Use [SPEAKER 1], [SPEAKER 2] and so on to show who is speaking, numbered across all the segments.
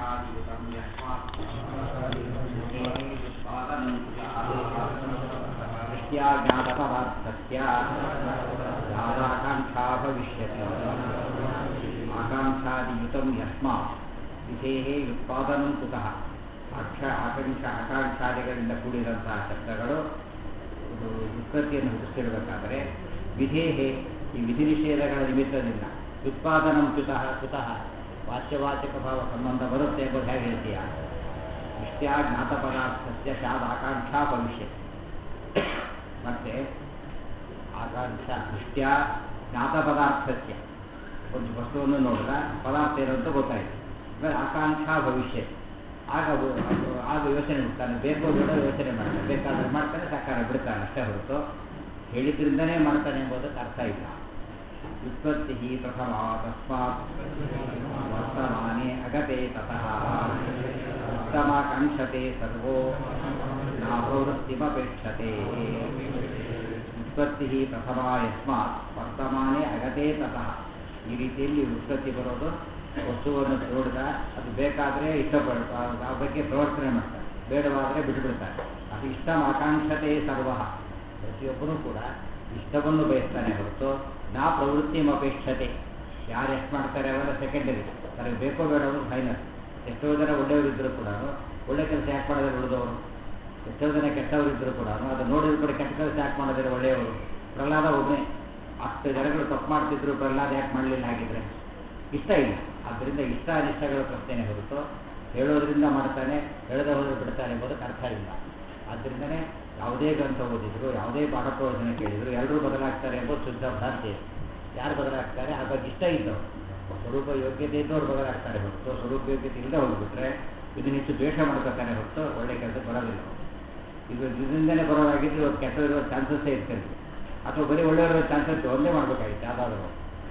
[SPEAKER 1] आकांक्षादियुतं यस्मात्त्याज्ञातपदार्थस्य यादाकांक्षा भविष्यति आकांक्षादियुतं यस्मात् विधेः उत्पादनं कुतः ಆಕಾಂಕ್ಷಾದಿಗಳಿಂದ ಕೂಡಿದಂತಹ ಶಬ್ದಗಳು ಉತ್ಪತ್ತಿಯನ್ನು ಹುಟ್ಟಿಸಿರಬೇಕಾದರೆ ವಿಧೇಹೆ ಈ ವಿಧಿ ನಿಷೇಧಗಳ ನಿಮಿತ್ತದಿಂದ ಉತ್ಪಾದನಂ ಕುತಃ ವಾಚ್ಯವಾಚಕ ಭಾವ ಸಂಬಂಧ ಬರುತ್ತೆ ಎಂಬುದು ಹೇಗೆ ಹೇಳ್ತೀಯ ಇಷ್ಟ್ಯಾ ಜ್ಞಾತ ಪದಾರ್ಥಸ್ಯ ಸ್ಯಾದ್ ಆಕಾಂಕ್ಷಾ ಭವಿಷ್ಯ ಮತ್ತೆ ಆಕಾಂಕ್ಷಾ ಇಷ್ಟ್ಯಾ ಜ್ಞಾತ ಪದಾರ್ಥಸ್ಯ ಒಂದು ವಸ್ತುವನ್ನು ನೋಡಿದ ಪದಾರ್ಥ ಏನಂತ ಗೊತ್ತಾಯಿತು ಆಮೇಲೆ ಆಕಾಂಕ್ಷಾ ಭವಿಷ್ಯ ಆಗ ಯೋಚನೆ ಬಿಡ್ತಾನೆ ಬೇಕೋ ಬೇಡ ಯೋಚನೆ ಮಾಡ್ತಾನೆ ಬೇಕಾದ್ರೆ ಮಾಡ್ತಾನೆ ಸಾಕಾರ ಬಿಡ್ತಾನೆ ಅಷ್ಟೇ ಹೊರತು ಹೇಳಿದ್ರಿಂದನೇ ಮಾಡ್ತಾನೆ ಎಂಬುದಕ್ಕೆ ಅರ್ಥ ಇಲ್ಲ ವ್ಯುತ್ಪತ್ತಿ ಪ್ರಥಮ ತಸ್ಮಾತ್ ವರ್ತಮಾನೆ ಅಗತೆ ತತಃ ಉತ್ತಮಾಕಾಂಕ್ಷತೆ ಸರ್ವೋ ನಾಪ್ರವೃತ್ತಿಮಪೇಕ್ಷತೆ ವ್ಯುತ್ಪತ್ತಿ ಪ್ರಥಮ ಯಸ್ಮಾತ್ ವರ್ತಮಾನೆ ಅಗತೆ ತತಃ ಈ ರೀತಿಯಲ್ಲಿ ವ್ಯುತ್ಪತ್ತಿ ಬರೋದು ವಸ್ತುವನ್ನು ನೋಡಿದ ಅದು ಬೇಕಾದರೆ ಇಷ್ಟಪಡ್ತಾರೆ ಆ ಬಗ್ಗೆ ಪ್ರವರ್ತನೆ ಮಾಡ್ತಾರೆ ಬೇಡವಾದರೆ ಬಿಟ್ಟುಬಿಡ್ತಾರೆ ಅದು ಇಷ್ಟ ಆಕಾಂಕ್ಷತೆ ಸರ್ವ ಪ್ರತಿಯೊಬ್ಬರೂ ಕೂಡ ಇಷ್ಟವನ್ನು ಬಯಸ್ತಾನೆ ಹೊರತು ನಾ ಪ್ರವೃತ್ತಿ ಅಪೇಕ್ಷತೆ ಯಾರು ಎಷ್ಟು ಮಾಡ್ತಾರೆ ಅವೆಲ್ಲ ಸೆಕೆಂಡರಿ ನನಗೆ ಬೇಕೋ ಬೇಡವರು ಫೈನಲ್ ಎಷ್ಟೋ ಜನ ಒಳ್ಳೆಯವರಿದ್ದರೂ ಕೂಡ ಒಳ್ಳೆ ಕೆಲಸ ಯಾಕೆ ಮಾಡೋದ್ರೆ ಉಳಿದವರು ಎಷ್ಟೋ ಜನ ಕೆಟ್ಟವರಿದ್ದರೂ ಕೂಡ ಅದು ನೋಡಿದ ಕೂಡ ಕೆಟ್ಟ ಕೆಲಸ ಯಾಕೆ ಮಾಡೋದ್ರೆ ಒಳ್ಳೆಯವರು ಪ್ರಹ್ಲಾದ ಒಬ್ಬನೇ 10 ಜನಗಳು ತಪ್ಪು ಮಾಡ್ತಿದ್ರು ಪ್ರಹ್ಲಾದ ಯಾಕೆ ಮಾಡಲಿಲ್ಲ ಹಾಗಿದ್ರೆ ಇಷ್ಟ ಇಲ್ಲ ಆದ್ದರಿಂದ ಇಷ್ಟ ಅನಿಷ್ಟಗಳ ಪ್ರಶ್ನೆ ಹೊರತು ಹೇಳೋದ್ರಿಂದ ಮಾಡ್ತಾನೆ ಹೇಳದೆ ಹೋದ್ರೆ ಬಿಡ್ತಾನೆ ಎಂಬುದಕ್ಕೆ ಅರ್ಥ ಇಲ್ಲ ಆದ್ದರಿಂದನೇ ಯಾವುದೇ ಗ್ರಂಥ ಓದಿದ್ರು ಯಾವುದೇ ಪಾಠ ಪ್ರವಚನ ಕೇಳಿದ್ರು ಎಲ್ಲರೂ ಬದಲಾಗ್ತಾರೆ ಎಂಬುದು ಶುದ್ಧ ಭ್ರಾಂತಿ ಯಾರು ಬದಲಾಗ್ತಾರೆ ಆ ಬಗ್ಗೆ ಇಷ್ಟ ಇದ್ದವು ಸ್ವರೂಪ ಯೋಗ್ಯತೆ ಇದ್ದವ್ರು ಬದಲಾಗ್ತಾರೆ ಹೊರತು ಸ್ವರೂಪ ಯೋಗ್ಯತೆ ಇಲ್ಲದೆ ಹೋಗ್ಬಿಟ್ರೆ ಇದನ್ನಿಷ್ಟು ದ್ವೇಷ ಮಾಡ್ಕೊತಾನೆ ಹೊರತು ಒಳ್ಳೆ ಕೆಲಸ ಬರೋದಿಲ್ಲ ಇದರಿಂದಲೇ ಬರೋದಾಗಿದ್ದು ಕೆಟ್ಟದಿರೋ ಚಾನ್ಸಸ್ಸೇ ಇರ್ತಾರೆ ಅಥವಾ ಬರೀ ಒಳ್ಳೆಯವರು ಚಾನ್ಸಸ್ ಒಂದೇ ಮಾಡಬೇಕಾಗಿತ್ತು ಯಾವುದಾದ್ರು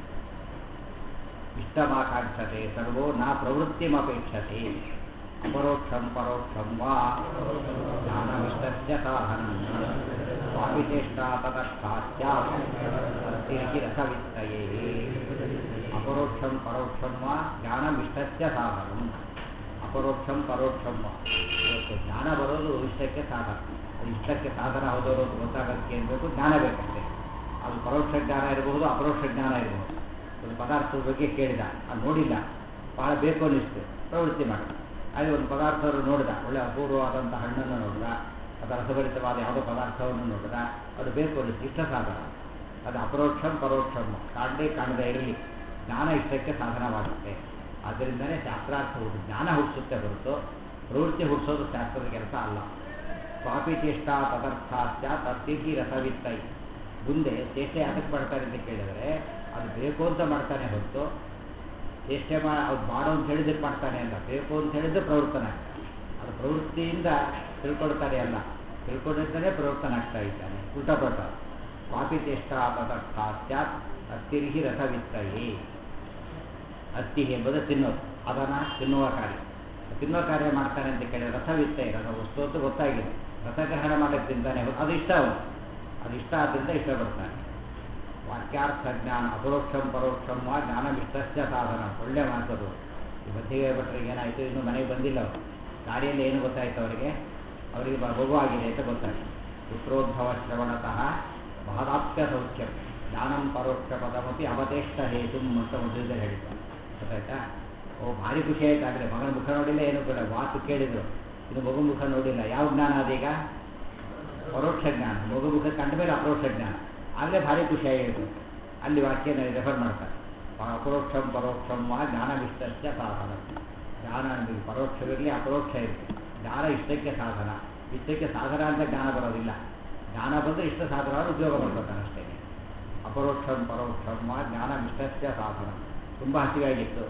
[SPEAKER 1] ಇಷ್ಟಮಾಕಾಂಕ್ಷತೆ ಸರ್ವೋ ನಾ ಪ್ರವೃತ್ತಿಮಪೇಕ್ಷತೆ ಅಪರೋಕ್ಷಂ ಪರೋಕ್ಷಂ ವಾ ಜ್ಞಾನವಿಷ್ಟಸ್ಯ ಸಾಧನಂ ಸ್ವಾಭಿಚೇಷ್ಟಾ ತತಃ ರಸವಿತ್ತಯೇ ಅಪರೋಕ್ಷಂ ಪರೋಕ್ಷಂ ವಾ ಜ್ಞಾನವಿಷ್ಟಸ್ಯ ಸಾಧನಂ ಅಪರೋಕ್ಷಂ ಪರೋಕ್ಷಂ ವಾ ಇವತ್ತು ಜ್ಞಾನ ಬರೋದು ಇಷ್ಟಕ್ಕೆ ಸಾಧನ ಅದು ಇಷ್ಟಕ್ಕೆ ಸಾಧನ ಹೋದವರು ಗೊತ್ತಾಗೋದಕ್ಕೆ ಏನ್ಬೇಕು ಜ್ಞಾನ ಬೇಕಂತೆ ಅದು ಪರೋಕ್ಷ ಜ್ಞಾನ ಇರಬಹುದು ಅಪರೋಕ್ಷ ಜ್ಞಾನ ಇರಬಹುದು ಒಂದು ಪದಾರ್ಥದ ಬಗ್ಗೆ ಕೇಳಿದ ಅದು ನೋಡಿಲ್ಲ ಭಾಳ ಬೇಕು ಅನ್ನಿಸ್ತು ಪ್ರವೃತ್ತಿ ಮಾಡಿದ ಅಲ್ಲಿ ಒಂದು ಪದಾರ್ಥವನ್ನು ನೋಡಿದ ಒಳ್ಳೆ ಅಪೂರ್ವವಾದಂಥ ಹಣ್ಣನ್ನು ನೋಡಿದ ಅಥವಾ ರಸಭರಿತವಾದ ಯಾವುದೋ ಪದಾರ್ಥವನ್ನು ನೋಡಿದ ಅದು ಬೇಕು ಅನ್ನಿಸ್ತು ಇಷ್ಟ ಸಾಧನ ಅದು ಅಪರೋಕ್ಷಂ ಪರೋಕ್ಷಂ ಕಾಣದೇ ಇರಲಿ ಜ್ಞಾನ ಇಷ್ಟಕ್ಕೆ ಸಾಧನವಾಗುತ್ತೆ ಆದ್ದರಿಂದಲೇ ಶಾಸ್ತ್ರಾರ್ಥ ಜ್ಞಾನ ಹುಟ್ಟಿಸುತ್ತೆ ಹೊರತು ಪ್ರವೃತ್ತಿ ಹುಟ್ಟಿಸೋದು ಶಾಸ್ತ್ರದ ಕೆಲಸ ಅಲ್ಲ ಸ್ವಾಪಿ ಚೇಷ್ಟಾ ತದರ್ಥಾಸ್ಯ ತತ್ತೀರ್ತಿ ರಸವಿತ್ತೈ ಮುಂದೆ ಚೇಷ್ಟೆ ಅದಕ್ಕೆ ಮಾಡ್ತಾರೆ ಅಂತ ಕೇಳಿದರೆ ಅದು ಬೇಕು ಅಂತ ಮಾಡ್ತಾನೆ ಹೊರತು ಚೇಷ್ಟೆ ಅದು ಮಾಡೋ ಅಂತ ಹೇಳಿದ್ರೆ ಮಾಡ್ತಾನೆ ಅಲ್ಲ ಬೇಕು ಅಂತ ಹೇಳಿದ್ರೆ ಪ್ರವರ್ತನ ಆಗ್ತಾನೆ ಅದು ಪ್ರವೃತ್ತಿಯಿಂದ ತಿಳ್ಕೊಳ್ತಾರೆ ಅಲ್ಲ ತಿಳ್ಕೊಂಡಿದ್ದಾನೆ ಪ್ರವರ್ತನ ಆಗ್ತಾ ಇದ್ದಾನೆ ಉಲ್ಟಪಟ್ಟ ಸ್ವಾಪಿ ಚೇಷ್ಟಾ ತದರ್ಥಾಸ್ಯಾತ್ ಅತ್ತಿರ್ಹಿ ರಸವಿತ್ತಯೇ ಅತ್ತಿ ಎಂಬುದು ತಿನ್ನೋದು ಅದನ್ನು ತಿನ್ನುವ ಕಾರ್ಯ ಮಾಡ್ತಾನೆ ಅಂತ ಕೇಳಿದ್ರೆ ರಸವಿತ್ತಯೇ ರಸ ವಸ್ತು ಅಂತ ಗೊತ್ತಾಗಿದೆ ರಸಗ್ರಹಣ ಮಾಡಕ್ಕೆ ತಿಂತಾನೆ ಅದು ಇಷ್ಟ ಅವನು ಅದು ಇಷ್ಟ ಆದ್ದರಿಂದ ಇಷ್ಟಪಡ್ತಾನೆ ವಾಕ್ಯಾರ್ಥ ಜ್ಞಾನ ಅಪರೋಕ್ಷಂ ಪರೋಕ್ಷಂ ವಾ ಜ್ಞಾನವಿಷ್ಟಸ್ಯ ಸಾಧನ ಒಳ್ಳೆ ಮಾತದು ಈ ಮಧ್ಯೆ ಭಟ್ರಿಗೆ ಏನಾಯಿತು ಇನ್ನೂ ಮನೆಗೆ ಬಂದಿಲ್ಲ ಅವರು ದಾರಿಯಲ್ಲಿ ಏನು ಗೊತ್ತಾಯಿತು ಅವರಿಗೆ ಮಗು ಆಗಿದೆ ಅಂತ ಗೊತ್ತಾಯಿತು ಪುತ್ರೋದ್ಭವ ಶ್ರವಣತಃ ಮಹದಾಪ್ಯ ಸೌಖ್ಯಂ ಜ್ಞಾನಂ ಪರೋಕ್ಷ ಪದಮಪಿ ಅವತೇಷ್ಟ ಹೇತು ಅಂತ ಮದುವೆ ಹೇಳಿದ್ದಾರೆ ಗೊತ್ತಾಯ್ತಾ ಓ ಭಾರಿ ಖುಷಿ ಆಯ್ತಾದರೆ ಮಗನ ಮುಖ ನೋಡಿಲ್ಲ ಏನು ಕೂಡ ಮಾತು ಕೇಳಿದ್ರು ಇದು ಮಗು ಮುಖ ನೋಡಿಲ್ಲ ಯಾವ ಜ್ಞಾನ ಅದೀಗ ಪರೋಕ್ಷ ಜ್ಞಾನ ಮಗು ಮುಖ ಕಂಡ ಮೇಲೆ ಅಪರೋಕ್ಷ ಜ್ಞಾನ ಆಗಲೇ ಭಾರಿ ಖುಷಿಯಾಗಿತ್ತು ಅಲ್ಲಿ ವಾಕ್ಯನ ರೆಫರ್ ಮಾಡ್ತಾರೆ ಅಪರೋಕ್ಷಂ ಪರೋಕ್ಷಂ ವಾ ಜ್ಞಾನವಿಷ್ಟಸ್ಯ ಸಾಧನ ಜ್ಞಾನ ಪರೋಕ್ಷವಿರಲಿ ಅಪರೋಕ್ಷ ಇರಲಿ ಜ್ಞಾನ ಇಷ್ಟಕ್ಕೆ ಸಾಧನ ಇಷ್ಟಕ್ಕೆ ಸಾಧನ ಅಂತ ಜ್ಞಾನ ಬರೋದಿಲ್ಲ ಜ್ಞಾನ ಬಂದರೆ ಇಷ್ಟ ಸಾಧನವನ್ನು ಉಪಯೋಗ ಮಾಡ್ಕೊತಾನೆ ಅಷ್ಟೇ ಅಪರೋಕ್ಷಂ ಪರೋಕ್ಷಂ ವಾ ಜ್ಞಾನವಿಷ್ಟಸ್ಯ ಸಾಧನ ತುಂಬ ಹಸಿವಾಗಿತ್ತು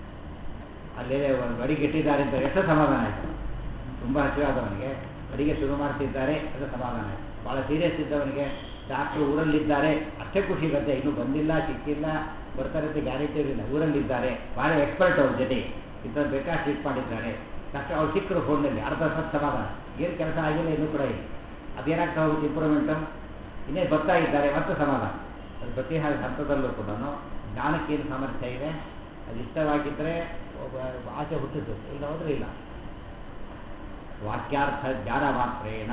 [SPEAKER 1] ಅಲ್ಲೇ ಅಡಿಗೆಟ್ಟಿದ್ದಾರೆ ಅಂತ ಎಷ್ಟು ಸಮಾಧಾನ ಆಯಿತು ತುಂಬ ಹಸಿವಾದವನಿಗೆ ಅಡಿಗೆ ಶುರು ಮಾಡ್ತಿದ್ದಾರೆ ಅದು ಸಮಾಧಾನ ಆಯಿತು ಭಾಳ ಸೀರಿಯಸ್ ಇದ್ದವನಿಗೆ ಡಾಕ್ಟ್ರು ಊರಲ್ಲಿದ್ದಾರೆ ಅಷ್ಟೇ ಖುಷಿ ಬರುತ್ತೆ ಇನ್ನೂ ಬಂದಿಲ್ಲ ಸಿಕ್ಕಿಲ್ಲ ಬರ್ತಾರೆ ಅಂತ ಗ್ಯಾರಂಟಿ ಇರಲಿಲ್ಲ ಊರಲ್ಲಿದ್ದಾರೆ ಭಾಳ ಎಕ್ಸ್ಪರ್ಟ್ ಅವ್ರ ಜೊತೆ ಇಂಥದ್ದು ಬೇಕಾದ ಟ್ರೀಟ್ ಮಾಡಿದ್ದಾರೆ ಡಾಕ್ಟರ್ ಅವ್ರು ಸಿಕ್ಕರು ಫೋನಲ್ಲಿ ಅರ್ಧ ಸಮಾಧಾನ ಏನು ಕೆಲಸ ಆಗಿಲ್ಲ ಇನ್ನೂ ಕೂಡ ಇಲ್ಲ ಅದೇನಾಗ್ತಾ ಹೋಗುತ್ತೆ ಇಂಪ್ರೂವ್ಮೆಂಟು ಇನ್ನೇ ಬರ್ತಾ ಇದ್ದಾರೆ ಮತ್ತು ಸಮಾಧಾನ ಅದು ಪ್ರತಿ ಹಂತದಲ್ಲೂ ಕೂಡ ಜ್ಞಾನಕ್ಕೇನು ಸಾಮರ್ಥ್ಯ ಇದೆ ಅದು ಇಷ್ಟವಾಗಿದ್ದರೆ ಆಸೆ ಹುಟ್ಟಿದ್ದು, ಇಲ್ಲ ಹೋದ್ರೆ ಇಲ್ಲ. ವಾಕ್ಯಾರ್ಥ ಜ್ಞಾನ ಮಾತ್ರೇಣ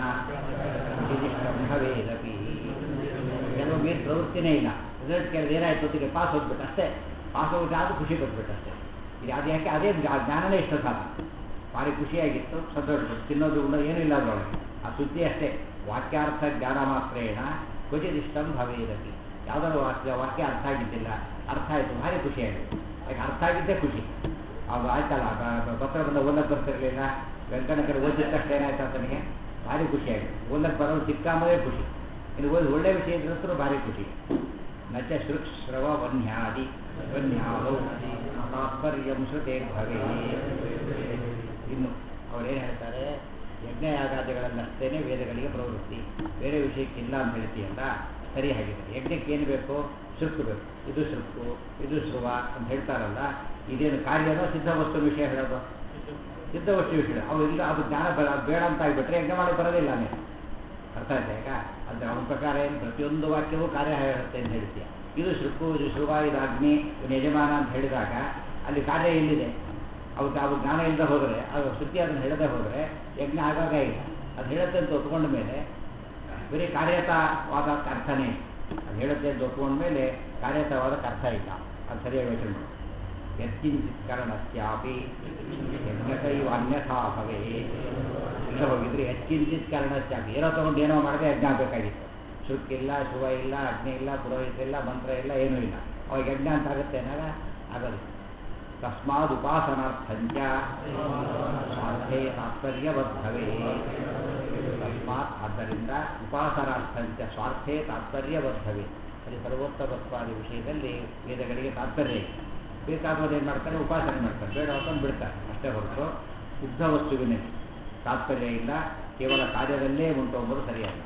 [SPEAKER 1] ಭವೇದಪಿ. ಕೆಲವೊಮ್ಮೆ ಏನು ಪ್ರವೃತ್ತಿನೇ ಇಲ್ಲ, ರಿಸಲ್ಟ್ ಕೇಳಿದ್ರೆ ಏನಾಯ್ತು ಹೊತ್ತಿಗೆ ಪಾಸ್ ಹೋಗ್ಬಿಟ್ಟು ಅಷ್ಟೇ, ಪಾಸ್ ಹೋಗ್ಬಿಟ್ಟು ಆದರೂ ಖುಷಿ ಪಟ್ಬಿಟ್ಟು ಅಷ್ಟೇ. ಇದು ಅದು ಯಾಕೆ ಅದೇ ಜ್ಞಾನನೇ ಇಷ್ಟ ಸಾಲ, ಭಾರಿ ಖುಷಿಯಾಗಿತ್ತು, ಸಂತೋಷ, ತಿನ್ನೋದು ಉಣ್ಣೋ ಏನಿಲ್ಲ ಅದರೊಳಗೆ, ಆ ಸುದ್ದಿ ಅಷ್ಟೇ. ವಾಕ್ಯಾರ್ಥ ಜ್ಞಾನ ಮಾತ್ರೇಣ ಕ್ವಚಿದಿಷ್ಟಂ ಭವೇದಪಿ. ಯಾವುದಾದ್ರು ವಾಕ್ಯ ಅರ್ಥ ಆಗಿದ್ದಿಲ್ಲ, ಅರ್ಥ ಆಯಿತು, ಭಾರಿ ಖುಷಿಯಾಗಿತ್ತು. ಯಾಕೆ ಅರ್ಥ ಆಗಿದ್ದೇ ಖುಷಿ. ಅದು ಆಯ್ತಲ್ಲ, ಪತ್ರ ಬಂದ ಓದಕ್ಕೆ ಬರ್ತಿರಲಿಲ್ಲ, ವೆಂಕಣ್ಣಕರ ಓದಿದ ತಕ್ಷಣ ಏನಾಯ್ತು ಆತನಿಗೆ ಭಾರಿ ಖುಷಿಯಾಗಿತ್ತು. ಓದಕ್ಕೆ ಬರೋದು ಸಿಕ್ಕಾಮದೇ ಖುಷಿ, ಇನ್ನು ಓದಿ ಒಳ್ಳೆ ವಿಷಯ ಇದ್ರೂ ಭಾರಿ ಖುಷಿ. ನಚ ಶೃಕ್ ಶ್ರವ ವನ್ಯಾದಿ ವನ್ಯಾದೌ ತಾತ್ಪರ್ಯಂ ಶ್ರುತೇ ಭವೇ. ಇನ್ನು ಅವರೇನು ಹೇಳ್ತಾರೆ, ಯಜ್ಞಯಾಗಾದಿಗಳನ್ನಷ್ಟೇ ವೇದಗಳಿಗೆ ಪ್ರವೃತ್ತಿ, ಬೇರೆ ವಿಷಯಕ್ಕಿಲ್ಲ ಅಂತ ಹೇಳ್ತೀಯಲ್ಲ, ಸರಿ ಆಗಿದೆ. ಯಜ್ಞಕ್ಕೆ ಏನು ಬೇಕು? ಶೃಕ್ ಬೇಕು, ಇದು ಶೃಕ್ಕು, ಇದು ಶ್ರುವ ಅಂತ ಹೇಳ್ತಾರಲ್ಲ, ಇದೇನು ಕಾರ್ಯನೋ ಸಿದ್ಧವಸ್ತು ವಿಷಯ ಹೇಳೋದು? ಸಿದ್ಧವಸ್ತು ವಿಷಯ ಇಲ್ಲ, ಅದು ಜ್ಞಾನ ಬೇಡ ಅಂತ ಆಗಿಬಿಟ್ರೆ ಯಜ್ಞ ಮಾಡಿ ಬರೋದಿಲ್ಲ. ನೀವು ಅರ್ಥ ಆಯ್ತಾ? ಈಗ ಅಂದರೆ ಅವನ ಪ್ರಕಾರ ಏನು ಪ್ರತಿಯೊಂದು ವಾಕ್ಯವೂ ಕಾರ್ಯ ಹೇಳುತ್ತೆ ಅಂತ ಹೇಳ್ತೀಯ. ಇದು ಶೃಕ್ಕು, ಇದು ಶ್ರುವ, ಇದು ಅಗ್ನಿ, ಇದು ಯಜಮಾನ ಅಂತ ಹೇಳಿದಾಗ ಅಲ್ಲಿ ಕಾರ್ಯ ಎಲ್ಲಿದೆ? ಅದು ಜ್ಞಾನ ಇಲ್ಲದೆ ಹೋದರೆ, ಅದು ಶ್ರುತಿ ಅದನ್ನು ಹೇಳದೆ ಹೋದರೆ ಯಜ್ಞ ಆಗಾಗ ಇಲ್ಲ. ಅದು ಹೇಳುತ್ತೆ ಅಂತ ಒಪ್ಕೊಂಡ ಮೇಲೆ ಬರೀ ಕಾರ್ಯತವಾದಕ್ಕೆ ಅರ್ಥನೇ. ಅದು ಹೇಳುತ್ತೆ ಅಂತ ಒಪ್ಕೊಂಡ ಮೇಲೆ ಕಾರ್ಯತವಾದಕ್ಕೆ ಅರ್ಥ ಇಲ್ಲ. ಅದು ಸರಿಯಾಗಿ ಯೋಚನೆ ಮಾಡಿ. ಯತ್ಕಿಂಚಿತ್ ಕಾರಣಸ್ಯಾಪಿ ಯಜ್ಞಕೈವ ಅನ್ಯಥಾ ಭವೇ. ಇಲ್ಲ ಹೋಗಿದ್ರೆ ಯತ್ಕಿಂಚಿತ್ ಕಾರಣಸ್ಯಾಪಿ, ಏನೋ ತೊಗೊಂಡು ಏನೋ ಮಾಡಿದ್ರೆ ಯಜ್ಞ ಆಗಬೇಕಾಗಿತ್ತು. ಶೃಕ್ಕಿಲ್ಲ, ಶುಭ ಇಲ್ಲ, ಅಗ್ನಿ ಇಲ್ಲ, ಪುರೋಹಿತ ಇಲ್ಲ, ಮಂತ್ರ ಇಲ್ಲ, ಏನೂ ಇಲ್ಲ, ಅವಾಗ ಯಜ್ಞ ಅಂತ ಆಗುತ್ತೆ ಏನಾಗ ಆಗೋದು. ತಸ್ಮಾದ್ ಉಪಾಸನಾರ್ಥಂಚ ಸ್ವಾರ್ಥೇ ತಾತ್ಪರ್ಯವದ್ಭವೇ. ತಸ್ಮಾತ್ ಆದ್ದರಿಂದ ಉಪಾಸನಾರ್ಥಂಚ ಸ್ವಾರ್ಥೇ ತಾತ್ಪರ್ಯವದ್ಭವೇ. ಅಲ್ಲಿ ಸರ್ವೋತ್ತಮತ್ವಾದಿ ವಿಷಯದಲ್ಲಿ ವೇದಗಳಿಗೆ ತಾತ್ಪರ್ಯ ಇದೆ. ಬೇಕಾದವರು ಏನು ಮಾಡ್ತಾರೆ? ಉಪಾಸನೆ ಮಾಡ್ತಾರೆ, ಬೇಡ ಅಂತ ಬಿಡ್ತಾರೆ ಅಷ್ಟೇ ಹೊರತು ಶುದ್ಧ ವಸ್ತುವಿನ ತಾತ್ಪರ್ಯ ಇಲ್ಲ, ಕೇವಲ ಕಾರ್ಯದಲ್ಲೇ ಉಂಟು ಎಂಬುದು ಸರಿಯಲ್ಲ.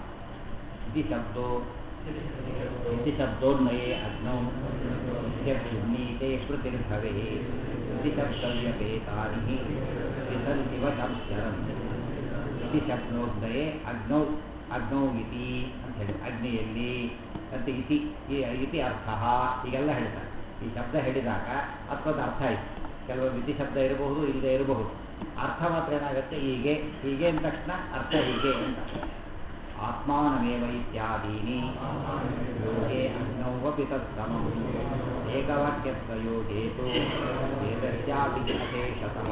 [SPEAKER 1] ಇತಿ ಶಬ್ದೋನ್ಮಯೇ ಅಗ್ನೌ ನೀತೆ ಸ್ಮೃತಿರ್ಭವೇ ಇತಿ ಶಬ್ದವ್ಯಪೇತಾನಿ ವಿಸಂತಿವ ಸಂಸ್ಕರಂ. ಇತಿ ಶಬ್ದೋನ್ಮಯೇ ಅಗ್ನೌ, ಅಗ್ನೌ ಇತಿ ಅಂತ ಹೇಳಿ, ಅಗ್ನಿಯಲ್ಲಿ ಅಂತ ಇತಿ ಅರ್ಥ ಹೀಗೆಲ್ಲ ಹೇಳ್ತಾರೆ. ಈ ಶಬ್ದ ಹೇಳಿದಾಗ ಅರ್ಥದ ಅರ್ಥ ಆಯಿತು. ಕೆಲವು ಇತಿ ಶಬ್ದ ಇರಬಹುದು, ಇಲ್ಲದೆ ಇರಬಹುದು. ಅರ್ಥ ಮಾತ್ರ ಏನಾಗುತ್ತೆ? ಹೀಗೆ, ಹೀಗೆ ಅಂದ ತಕ್ಷಣ ಅರ್ಥ ಹೀಗೆ ಅಂತ. ಆತ್ಮಾನಮೇವ ಇತ್ಯಾದೀನಿ ಯೋಗೇ ಅಗ್ನೌವಪಿ ತತ್ಸಮಂ ಏಕವಾಕ್ಯಸ್ಯ ಯೋಗೇತು ವೇದಸ್ಯಾಪಿ ಅಶೇಷತಃ.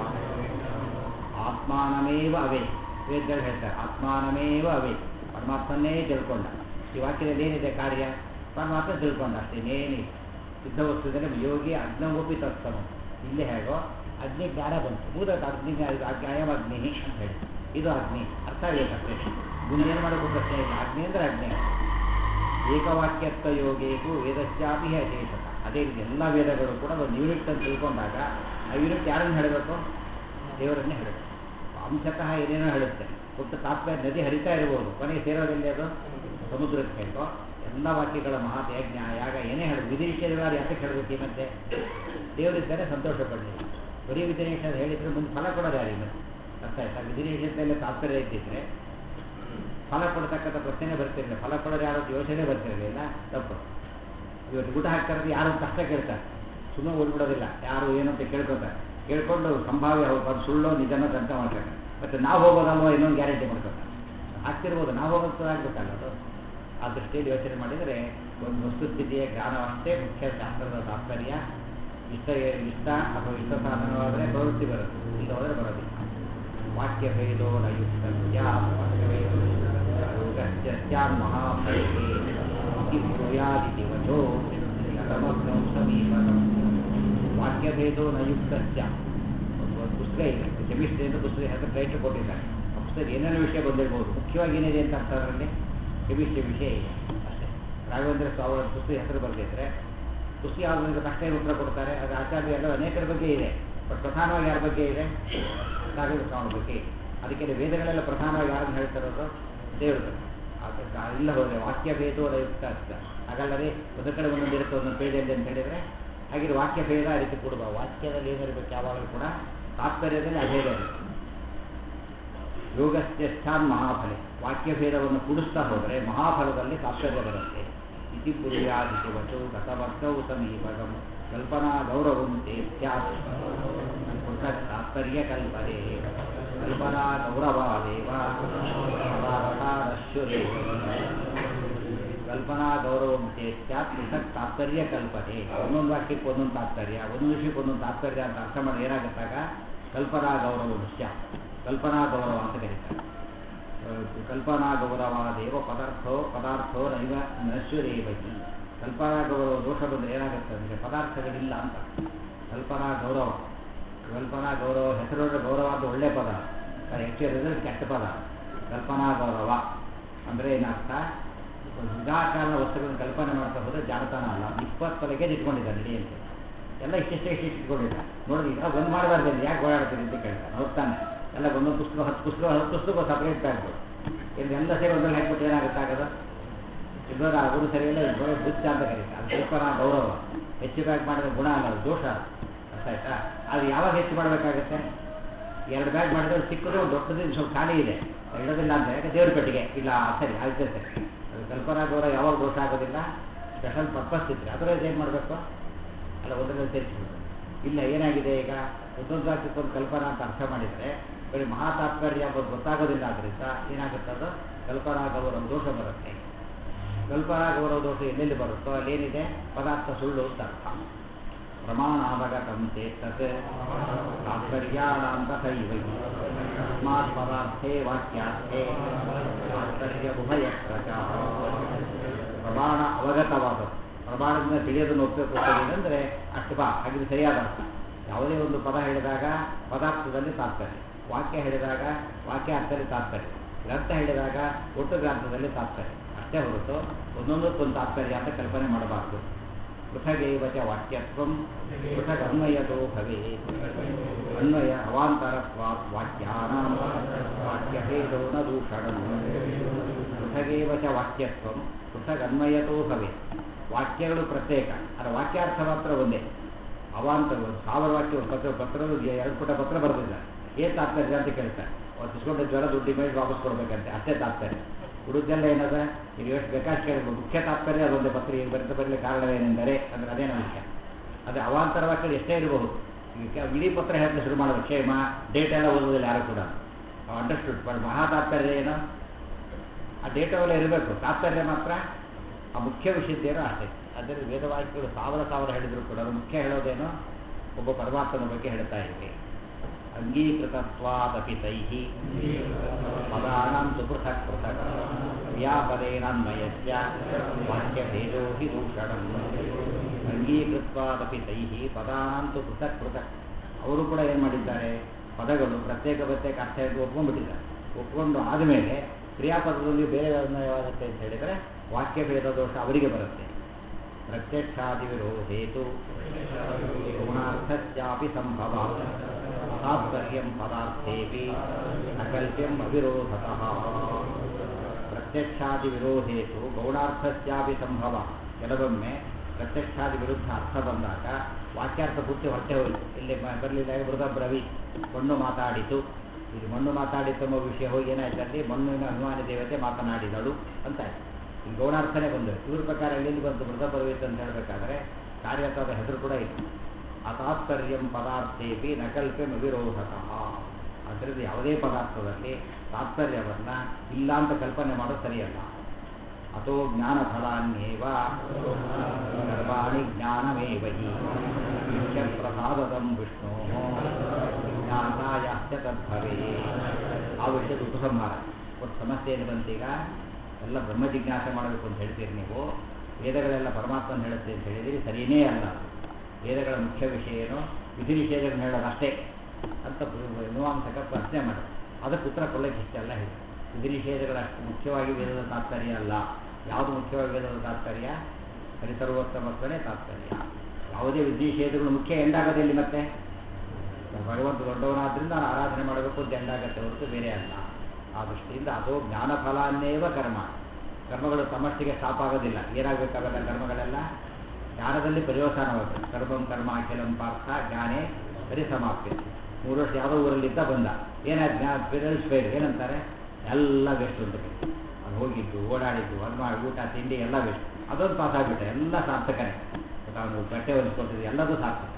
[SPEAKER 1] ಆತ್ಮಾನಮೇವ ಅವೇ, ವೇದಗಳು ಹೇಳ್ತಾರೆ ಆತ್ಮಾನಮೇವ ಅವೇ, ಪರಮಾತ್ಮನ್ನೇ ತಿಳ್ಕೊಂಡ. ಈ ವಾಕ್ಯದಲ್ಲಿ ಏನಿದೆ? ಕಾರ್ಯ ಪರಮಾತ್ಮ ತಿಳ್ಕೊಂಡ ಅಷ್ಟೇ, ಇನ್ನೇನಿದೆ. ಸಿದ್ಧ ವಸ್ತುದಲ್ಲಿ ಯೋಗಿ ಅಗ್ನವಪಿ ತತ್ಸಮಂ. ಇಲ್ಲಿ ಹೇಗೋ ಅಗ್ನಿ ಜ್ಞಾನ ಬಂತು, ಭೂತ ಅಗ್ನಿ ಅಯಂ ಅಗ್ನಿ ಅಂತ ಹೇಳಿ, ಇದು ಅಗ್ನಿ ಅರ್ಥ ಆಗಬೇಕಷ್ಟೇ. ಗುಣ ಏನು ಮಾಡೋದು ಪ್ರಶ್ನೆ ಇಲ್ಲ, ಅಗ್ನಿ ಅಂದರೆ ಅಗ್ನಿ. ಏಕವಾಕ್ಯತ್ವ ಯೋಗೇಕು ವೇದಸ್ಯಾಪಿ ಅಶೇಷತ. ಅದೇ ರೀತಿ ಎಲ್ಲ ವೇದಗಳು ಕೂಡ ಒಂದು ಯೂನಿಟ್ ಅಂತ ತಿಳ್ಕೊಂಡಾಗ ಆ ಯೂನಿಟ್ ಯಾರನ್ನು ಹೇಳಬೇಕು? ದೇವರನ್ನೇ ಹೇಳಬೇಕು. ಅಂಶತಃ ಏನೇನೋ ಹೇಳುತ್ತೆ, ಒಟ್ಟು ತಾತ್ಪರ್ಯ ನದಿ ಹರಿತಾ ಇರಬಹುದು, ಕೊನೆಗೆ ಸೇರೋದಲ್ಲಿ ಅದು ಸಮುದ್ರಕ್ಕೆ ಹೇಳೋ. ಎಲ್ಲ ವಾಕ್ಯಗಳ ಮಹತ್ ಯಜ್ಞ ಯಾಗ ಏನೇ ಹೇಳೋದು, ವಿಧಿ ನಿಷೇಧಗಳು ಯಾಕೆ ಹೇಳಬೇಕು? ಮತ್ತೆ ದೇವರಿದ್ದಾರೆ ಸಂತೋಷ ಪಡಲಿ. ಬರೀ ವಿಧಿ ನಿಷೇಧ ಹೇಳಿದರೆ ಮುಂದೆ ಫಲ ಕೊಡೋದು ಯಾರಿಗೆ? ಮತ್ತೆ ಅರ್ಥ ಆಯ್ತಾ? ವಿಧಿ ನಿಷೇಧದಲ್ಲಿ ತಾತ್ಪರ್ಯ ಇದ್ದಿದ್ರೆ ಫಲ ಕೊಡ್ತಕ್ಕಂಥ ಪ್ರಶ್ನೆ ಬರ್ತಿರಲಿಲ್ಲ, ಫಲ ಕೊಡೋದು ಯಾರು ಯೋಚನೆ ಬರ್ತಿರಲಿಲ್ಲ. ತಪ್ಪು. ಇವತ್ತು ಊಟ ಹಾಕ್ತಾರೆ, ಯಾರು ಕಷ್ಟ ಕೇಳ್ತಾರೆ, ಸುಮ್ಮನೆ ಓದ್ಬಿಡೋದಿಲ್ಲ, ಯಾರು ಏನು ಅಂತ ಕೇಳ್ಕೊತಾರೆ. ಕೇಳ್ಕೊಂಡು ಸಂಭಾವ್ಯ ಅದು ಸುಳ್ಳೋ ನಿಜನೋ ಅಂತ ಮಾಡ್ತಾರೆ. ಮತ್ತು ನಾವು ಹೋಗೋದಲ್ವ ಇನ್ನೊಂದು ಗ್ಯಾರಂಟಿ ಮಾಡ್ಕೊತಾರೆ. ಆಗ್ತಿರ್ಬೋದು, ನಾವು ಹೋಗೋದು ಆಗಬೇಕಲ್ಲ. ಅದು ಆ ದೃಷ್ಟಿಯಲ್ಲಿ ಯೋಚನೆ ಮಾಡಿದರೆ ಒಂದು ವಸ್ತುಸ್ಥಿತಿಯ ಜ್ಞಾನವಷ್ಟೇ ಮುಖ್ಯ ಶಾಸ್ತ್ರದ ತಾತ್ಪರ್ಯ. ಇಷ್ಟ ಅಥವಾ ಇಷ್ಟ ಸಾಧನವಾದರೆ ಪ್ರವೃತ್ತಿ ಬರುತ್ತೆ, ಇಲ್ಲ ಹೋದರೆ ಬರೋದಿಲ್ಲ. ವಾಕ್ಯಭೇದೋ ನ ಯುಕ್ತಸ್ಯ ಮಹಾಫಲೇ ವಚೋ ಸಮಗ್ನೌ ಸಮೀಪನಂ. ವಾಕ್ಯಭೇದೋ ನ ಯುಕ್ತಸ್ಯ. ಒಂದು ಪುಸ್ತಕ ಇದೆ, ಕೆಮಿಸ್ಟ್ರಿ ಅಂತ ಪುಸ್ತಕ ಹೆಸರು ಟೈಟ್ಲ್ ಕೊಟ್ಟಿದ್ದಾರೆ. ಆ ಪುಸ್ತಕ ಏನೇನೋ ವಿಷಯ ಬಂದಿರ್ಬೋದು, ಮುಖ್ಯವಾಗಿ ಏನಿದೆ ಅಂತ ಅರ್ಥ ಅದರಲ್ಲಿ ಕೆಮಿಸ್ಟ್ರಿ ವಿಷಯ ಇದೆ ಅಷ್ಟೇ. ರಾಘವೇಂದ್ರ ಅವರ ಪುಸ್ತಕ ಹೆಸರು ಬರೆದಿದ್ರೆ ಪುಸ್ತಕ ಯಾವುದರಿಂದ ಕಷ್ಟ ಉತ್ತರ ಕೊಡ್ತಾರೆ. ಅದು ಆಚಾರ್ಯ ಎಲ್ಲ ಅನೇಕರ ಬಗ್ಗೆ ಇದೆ, ಬಟ್ ಪ್ರಧಾನವಾಗಿ ಯಾರ ಬಗ್ಗೆ ಇದೆ? ರಾಘವೇಂದ್ರ ಸ್ವಾಮಿ ಬಗ್ಗೆ. ಅದಕ್ಕೆ ವೇದಗಳೆಲ್ಲ ಪ್ರಧಾನವಾಗಿ ಯಾರನ್ನು ಹೇಳ್ತಾರೋದು? ದೇವರು. ಇಲ್ಲ ಹೋದರೆ ವಾಕ್ಯಭೇದೋ ಯುಕ್ತ ಅರ್ಥ ಹಾಗಲ್ಲದೆ ಒಂದು ಕಡೆ ಒಂದೊಂದು ಇರುತ್ತೆ, ಒಂದೊಂದು ಪೇಜಲ್ಲಿ ಅಂತ ಹೇಳಿದರೆ ಹಾಗೆ ವಾಕ್ಯಭೇದ ಆ ರೀತಿ ಕೊಡುವ. ವಾಕ್ಯದಲ್ಲಿ ಏನಿರಬೇಕು ಯಾವಾಗಲೂ ಕೂಡ ತಾತ್ಪರ್ಯದಲ್ಲಿ ಅಭೇದ ಇರುತ್ತೆ. ಯೋಗಸ್ಥಾನ್ ಮಹಾಫಲೆ, ವಾಕ್ಯಭೇದವನ್ನು ಕೂಡಿಸ್ತಾ ಹೋದರೆ ಮಹಾಫಲದಲ್ಲಿ ತಾತ್ಪರ್ಯ ಬರುತ್ತೆ. ಇತಿ ಪುರ್ಯಾದಿತಿ ವಚೋ ಗತವರ್ತೌ ಸಮೀಪಗಂ ಕಲ್ಪನಾ ಗೌರವಂ ತೇ ಸ್ಯಾತ್ ಪೃಥಕ್ ತಾತ್ಪರ್ಯ ಕಲ್ಪನೆ ಕಲ್ಪನಾ ಗೌರವಾದೇವ ಪದಾರ್ಥಾದಶ್ಯುರೇವ ಕಲ್ಪನಾ ಗೌರವಂ ಚೇತ್ಯಾತ್ ಪೃಥಕ್ ತಾತ್ಪರ್ಯ ಕಲ್ಪನೆ ಒಂದೊಂದು ವಾಕ್ಯಕ್ಕೆ ಒಂದೊಂದು ತಾತ್ಪರ್ಯ ಒಂದೊಂದು ವಿಷಯಕ್ಕೆ ಒಂದೊಂದು ತಾತ್ಪರ್ಯ ಅಂತ ಅರ್ಥ ಮಾಡಿ ಏನಾಗುತ್ತಾಗ ಕಲ್ಪನಾ ಗೌರವ ವಿಷಯ ಕಲ್ಪನಾ ಗೌರವ ಅಂತ ಕರೀತಾರೆ ಕಲ್ಪನಾ ಗೌರವಾದೇವ ಪದಾರ್ಥೋ ನೈವ ನಶ್ವರೇವಹಿ ಕಲ್ಪನಾ ಗೌರವ ದೋಷ ಬಂದರೆ ಏನಾಗುತ್ತೆ ಅಂದರೆ ಪದಾರ್ಥಗಳಿಲ್ಲ ಅಂತ ಕಲ್ಪನಾ ಗೌರವ ಹೆಸರು ಗೌರವ ಅಂತ ಒಳ್ಳೆ ಪದ ಹೆಚ್ಚಿರೋದ್ರೆ ಕೆಟ್ಟ ಪದ ಕಲ್ಪನಾ ಗೌರವ ಅಂದರೆ ಏನರ್ಥ ವಿನಾಕಾರಣ ವಸ್ತುಗಳನ್ನು ಕಲ್ಪನೆ ಮಾಡ್ತಾ ಹೋದರೆ ಜಾಣತಾನ ಅಲ್ಲ 20 ಲಗೇಜ್ ಇಟ್ಕೊಂಡಿದ್ದಾರೆ ನಡೆಯಂತೆ ಎಲ್ಲ ಇಷ್ಟಿಷ್ಟೇ ಇಟ್ಕೊಂಡಿದ್ದಾರೆ ನೋಡಿದ್ರೆ ಈಗ ಒಂದು ಮಾಡಬಾರ್ದು ಯಾಕೆ ಓಡಾಡ್ತೀರಿ ಅಂತ ಕೇಳ್ತಾರೆ ಹೋಗ್ತಾನೆ ಎಲ್ಲ ಒಂದೊಂದು ಪುಸ್ತಕ 10 ಪುಸ್ತಕ ಸಪ್ರೇಟ್ ಬ್ಯಾಗ್ಗಳು ಇದೆಲ್ಲ ಸೇರಿ ಒಂದ್ರಲ್ಲಿ ಹಾಕ್ಬಿಟ್ಟು ಏನಾಗುತ್ತಾಗದು ಇದರ ಅವರು ಸರಿಯಲ್ಲ ಬರೋ ಬುಚ್ಚ ಅಂತ ಕರೀತಾರೆ ಅದು ಕಲ್ಪನಾ ಗೌರವ ಹೆಚ್ಚು ಬ್ಯಾಗ್ ಮಾಡಿದ್ರೆ ಗುಣ ಅಲ್ಲ ಅದು ದೋಷ ಅರ್ಥ ಆಯ್ತಾ ಅದು ಯಾವಾಗ ಹೆಚ್ಚು ಮಾಡಬೇಕಾಗತ್ತೆ 2 ಬ್ಯಾಗ್ ಮಾಡಿದ್ರೆ ಸಿಕ್ಕಿದ್ರೆ ಒಂದು ದೊಡ್ಡದು ಸ್ವಲ್ಪ ಖಾಲಿ ಇದೆ ಇಡೋದಿಲ್ಲ ಅಂತ ಯಾಕೆ ದೇವ್ರ ಪೆಟ್ಟಿಗೆ ಇಲ್ಲ ಸರಿ ಆಯ್ತು ಸರಿ ಅದು ಕಲ್ಪನಾ ಗೌರವ ಯಾವಾಗ ದೋಷ ಆಗೋದಿಲ್ಲ ಸ್ಪೆಷಲ್ ಪರ್ಪಸ್ ಇದ್ರೆ ಅದರಲ್ಲಿ ಏನು ಮಾಡಬೇಕು ಅಲ್ಲ ಒಂದರಲ್ಲಿ ಸೇರಿಸ್ಬಿಟ್ಟು ಇಲ್ಲ ಏನಾಗಿದೆ ಈಗ ಒಂದೊಂದು ಒಂದು ಕಲ್ಪನಾ ಅಂತ ಅರ್ಥ ಮಾಡಿದರೆ ಬರೀ ಮಹಾತಾತ್ಪರ್ಯ ಗೊತ್ತಾಗೋದಿಲ್ಲ ಆದ್ದರಿಂದ ಏನಾಗುತ್ತದು ಕಲ್ಪನಾ ಗೌರವ ದೋಷ ಬರುತ್ತೆ ಕಲ್ಪನಾ ಗೌರವ ದೋಷ ಎಲ್ಲೆಲ್ಲಿ ಬರುತ್ತೋ ಅಲ್ಲೇನಿದೆ ಪದಾರ್ಥ ಸುಳ್ಳು ಅಂತ ಅರ್ಥ ಪ್ರಮಾಣಾವಗತಂ ಚೇತತ್ ತಾತ್ಪರ್ಯಾಣಾಂತ ಸೈವೈ ತಸ್ಮಾತ್ ಪದಾರ್ಥೇ ವಾಕ್ಯಾರ್ಥೇ ತಾತ್ಪರ್ಯ ಉಭಯತ್ರಚ ಪ್ರಮಾಣ ಅವಗತವಾದದ್ದು ಪ್ರಮಾಣದಿಂದ ತಿಳಿಯೋದನ್ನು ಒಪ್ಪಬೇಕಂದರೆ ಅಷ್ಟು ಹಾಗಿದ್ರೆ ಸರಿಯಾದ ಅರ್ಥ ಯಾವುದೇ ಒಂದು ಪದ ಹೇಳಿದಾಗ ಪದಾರ್ಥದಲ್ಲಿ ತಾತ್ಪರ್ಯ ವಾಕ್ಯ ಹೇಳಿದಾಗ ವಾಕ್ಯಾರ್ಥದಲ್ಲಿ ತಾತ್ಪರ್ಯ ಗ್ರಂಥ ಹೇಳಿದಾಗ ಒಟ್ಟು ಗ್ರಂಥದಲ್ಲಿ ತಾತ್ಪರ್ಯ ಅಷ್ಟೇ ಹೊರತು ಒಂದೊಂದಕ್ಕೊಂದು ತಾತ್ಪರ್ಯ ಅಂತ ಕಲ್ಪನೆ ಮಾಡಬಾರ್ದು ಪೃಥಗೇವ ಚ ವಾಕ್ಯತ್ವಂ ಪೃಥಗ್ ಅನ್ವಯತೋ ಭವೇತ್ ಅನ್ವಯ ಅವಾಂತರತ್ವಾತ್ ವಾಕ್ಯಾನಾಂ ವಾಕ್ಯಭೇದೋ ನ ದೂಷಣಂ ಪೃಥಗೇವ ಚ ವಾಕ್ಯತ್ವಂ ಪೃಥಗ್ ಅನ್ವಯತೋ ಭವೇತ್ ವಾಕ್ಯಗಳು ಪ್ರತ್ಯೇಕ ಅದರ ವಾಕ್ಯಾರ್ಥ ಮಾತ್ರ ಒಂದೇ ಅವಾಂತರಗಳು 1000 ವಾಕ್ಯ ಪತ್ರದ 2 ಪುಟ ಪತ್ರ ಬರೆದಿದ್ದಾರೆ ಏನು ತಾತ್ಪರ್ಯ ಅಂತ ಕೇಳ್ತಾರೆ ಅವ್ರು ಇಸ್ಕೊಂಡು ಜ್ವರ ದುಡ್ಡು ಮೇಲೆ ವಾಪಸ್ ಕೊಡ್ಬೇಕಂತೆ ಅಷ್ಟೇ ತಾತ್ಪರ್ಯ ಹುಡುಗದೆಲ್ಲ ಏನದ ನೀವು ಎಷ್ಟು ಬೇಕಾಷ್ಟು ಕೇಳಬೇಕು ಮುಖ್ಯ ತಾತ್ಪರ್ಯ ಅದೊಂದೇ ಪತ್ರ ಈಗ ಬರೆದ ಬರಲಿ ಕಾರಣವೇನೆಂದರೆ ಅಂದರೆ ಅದೇನೋ ವಿಷಯ ಅದೇ ಅವಾಂತರ ವಾಕ್ಯಗಳು ಎಷ್ಟೇ ಇರಬಹುದು ಈಗ ಇಡೀ ಪತ್ರ ಹೇಳಕ್ಕೆ ಶುರು ಮಾಡೋದು ಕ್ಷೇಮ ಡೇಟ್ ಎಲ್ಲ ಓದೋದಿಲ್ಲ ಯಾರು ಕೂಡ ಅಂಡರ್ಸ್ಟುಡ್ ಬಟ್ ಮಹಾ ತಾತ್ಪರ್ಯ ಏನು ಆ ಡೇಟವೆಲ್ಲ ಇರಬೇಕು ತಾತ್ಪರ್ಯ ಮಾತ್ರ ಆ ಮುಖ್ಯ ವಿಷಯದ್ದೇನೋ ಅಷ್ಟೇ ಅದರಲ್ಲಿ ವೇದವಾಕ್ಯಗಳು 1000 ಹೇಳಿದ್ರು ಕೂಡ ಅದು ಮುಖ್ಯ ಹೇಳೋದೇನೋ ಒಬ್ಬ ಪರಮಾತ್ಮನ ಬಗ್ಗೆ ಹೇಳ್ತಾ ಇದ್ದೆ ಅಂಗೀಕೃತತ್ವಾದಪಿ ತೈಃ ಪದಾನಾಂ ಸುಪೃಥಕ್ ಪೃಥಕ್ ವ್ಯಾಪದೇನಾನ್ವಯಸ್ಯ ವಾಕ್ಯಭೇದೋ ಹಿ ದೂಷಣಂ ಅಂಗೀಕೃತ್ವಾದಪಿ ತೈಃ ಪದಾನಾಂ ಪೃಥಕ್ ಪೃಥಕ್ ಅವರು ಕೂಡ ಏನು ಮಾಡಿದ್ದಾರೆ ಪದಗಳು ಪ್ರತ್ಯೇಕ ಅರ್ಥ ಒಪ್ಕೊಂಡ್ಬಿಟ್ಟಿದ್ದಾರೆ ಒಪ್ಕೊಂಡು ಆದಮೇಲೆ ಕ್ರಿಯಾಪದದಲ್ಲಿ ಬೇರೆ ಅನ್ವಯವಾಗುತ್ತೆ ಅಂತ ಹೇಳಿದರೆ ವಾಕ್ಯಭೇದ ದೋಷ ಅವರಿಗೆ ಬರುತ್ತೆ ಪ್ರತ್ಯಕ್ಷಾದಿ ವಿರೋಧೇತು ಗುಣಾರ್ಥಸ್ಯಾಪಿ ಸಂಭವ ತಾತ್ಪರ್ಯಂ ಪದಾರ್ಥೇಪಿ ನಕಲ್ಪ್ಯಂ ಅವಿರೋಧತಃ ಪ್ರತ್ಯಕ್ಷಾದಿ ವಿರೋಧೇತು ಗೌಣಾರ್ಥಸ್ಯಾಪಿ ಸಂಭವ ಕೆಲವೊಮ್ಮೆ ಪ್ರತ್ಯಕ್ಷಾದಿ ವಿರುದ್ಧ ಅರ್ಥ ಬಂದಾಗ ವಾಕ್ಯಾರ್ಥ ಪೂರ್ತಿ ಹೊರಟೆ ಹೋಯಿತು ಇಲ್ಲಿ ಬರಲಿಲ್ಲ ಮೃಗಬ್ರವಿ ಮಣ್ಣು ಮಾತಾಡಿತು ಇದು ಮಣ್ಣು ಮಾತಾಡಿತು ಎಂಬ ವಿಷಯ ಹೋಗಿ ಏನಾಯ್ತಲ್ಲಿ ಮಣ್ಣಿನ ಅಭಿಮಾನಿ ದೇವತೆ ಮಾತನಾಡಿದಳು ಅಂತ ಆಯ್ತು ಈ ಗೌಣಾರ್ಥನೇ ಬಂದು ಇವ್ರ ಪ್ರಕಾರ ಎಲ್ಲಿ ಬಂತು ಮೃಗಬ್ರವೀತ್ ಅಂತ ಹೇಳಬೇಕಾದ್ರೆ ಕಾರ್ಯತ್ವದ ಹೆಸರು ಕೂಡ ಇತ್ತು ಅತಾತ್ಪರ್ಯಂ ಪದಾರ್ಥೇಪಿ ನಕಲ್ಪ್ಯಂ ಅವಿರೋಧತಃ ಅದರಿಂದ ಯಾವುದೇ ಪದಾರ್ಥದಲ್ಲಿ ತಾತ್ಪರ್ಯವನ್ನು ಇಲ್ಲ ಅಂತ ಕಲ್ಪನೆ ಮಾಡೋದು ಸರಿಯಲ್ಲ ಅಥೋ ಜ್ಞಾನಫಲಾನ್ಯೇವ ಸರ್ವಾಣಿ ಜ್ಞಾನಮೇವ ಹಿ ಪ್ರಸಾದದಂ ವಿಷ್ಣೋ ಜ್ಞಾನಾಯಾಶ್ಚ ತದ್ಭವೇ ಆ ವಿಷಯದ ಉಪಸಂಹಾರ ಒಂದು ಸಮಸ್ಯೆ ಏನು ಬಂತೀಗ ಎಲ್ಲ ಬ್ರಹ್ಮ ಜಿಜ್ಞಾಸೆ ಮಾಡಬೇಕು ಅಂತ ಹೇಳ್ತೀರಿ ನೀವು ವೇದಗಳೆಲ್ಲ ಪರಮಾತ್ಮನ ಹೇಳುತ್ತೆ ಅಂತ ಹೇಳಿದಿರಿ ಸರಿಯೇ ಅಲ್ಲ ವೇದಗಳ ಮುಖ್ಯ ವಿಷಯ ಏನು ವಿಧಿ ನಿಷೇಧಗಳನ್ನು ಹೇಳೋದು ಅಷ್ಟೇ ಅಂತ ಮೀಮಾಂಸಕ ಪ್ರಶ್ನೆ ಮಾಡಿ ಅದಕ್ಕೆ ಉತ್ತರ ಕೊಡಲಿಕ್ಕೆ ಇಷ್ಟೆಲ್ಲ ಹೇಳಿ ವಿಧಿ ನಿಷೇಧಗಳ ಅಷ್ಟು ಮುಖ್ಯವಾಗಿ ವೇದದ ತಾತ್ಪರ್ಯ ಅಲ್ಲ ಯಾವುದು ಮುಖ್ಯವಾಗಿ ವೇದದ ತಾತ್ಪರ್ಯ ಹರಿಸರ್ವೋತ್ತಮತ್ವನೇ ತಾತ್ಪರ್ಯ ಯಾವುದೇ ವಿಧಿ ನಿಷೇಧಗಳು ಮುಖ್ಯ ಎಂದಾಗೋದಿಲ್ಲ ಮತ್ತೆ ಭಗವಂತ ದೊಡ್ಡವನಾದ್ರಿಂದ ನಾನು ಆರಾಧನೆ ಮಾಡಬೇಕು ಅಂತ ಎಂದಾಗತ್ತೆ ಹೊರತು ಬೇರೆ ಅಲ್ಲ ಆ ದೃಷ್ಟಿಯಿಂದ ಅದು ಜ್ಞಾನಫಲಾನ್ನೇವ ಕರ್ಮಗಳು ತಮ್ಮಷ್ಟಿಗೆ ಸ್ಟಾಪ್ ಆಗೋದಿಲ್ಲ ಏನಾಗಬೇಕಾಗಲ್ಲ ಕರ್ಮಗಳೆಲ್ಲ ಜ್ಞಾನದಲ್ಲಿ ಪರ್ಯವಸಾನವಾಗುತ್ತೆ ಕರ್ಮಂ ಕರ್ಮ ಅಖಿಲಂ ಪಾರ್ಥ ಜ್ಞಾನೇ ಪರಿಸಮಾಪ್ತಿ 3 ವರ್ಷ ಯಾವುದೋ ಊರಲ್ಲಿದ್ದ ಬಂದ ಏನಾಯ್ತು ಜ್ಞಾನ ಫೇಲ್ ಏನಂತಾರೆ ಎಲ್ಲ ವೇಸ್ಟ್ ಅಂತ ಅದು ಹೋಗಿದ್ದು ಓಡಾಡಿದ್ದು ಅದು ಮಾಡಿ ಊಟ ತಿಂಡಿ ಎಲ್ಲ ವೇಸ್ಟ್ ಅದೊಂದು ಪಾಸ್ ಆಗಿಬಿಟ್ಟೆ ಎಲ್ಲ ಸಾರ್ಥಕನೇ ಅವನು ಬಟ್ಟೆ ಹೊಲಿಸ್ಕೊಟ್ಟಿದ್ದು ಎಲ್ಲದೂ ಸಾರ್ಥಕ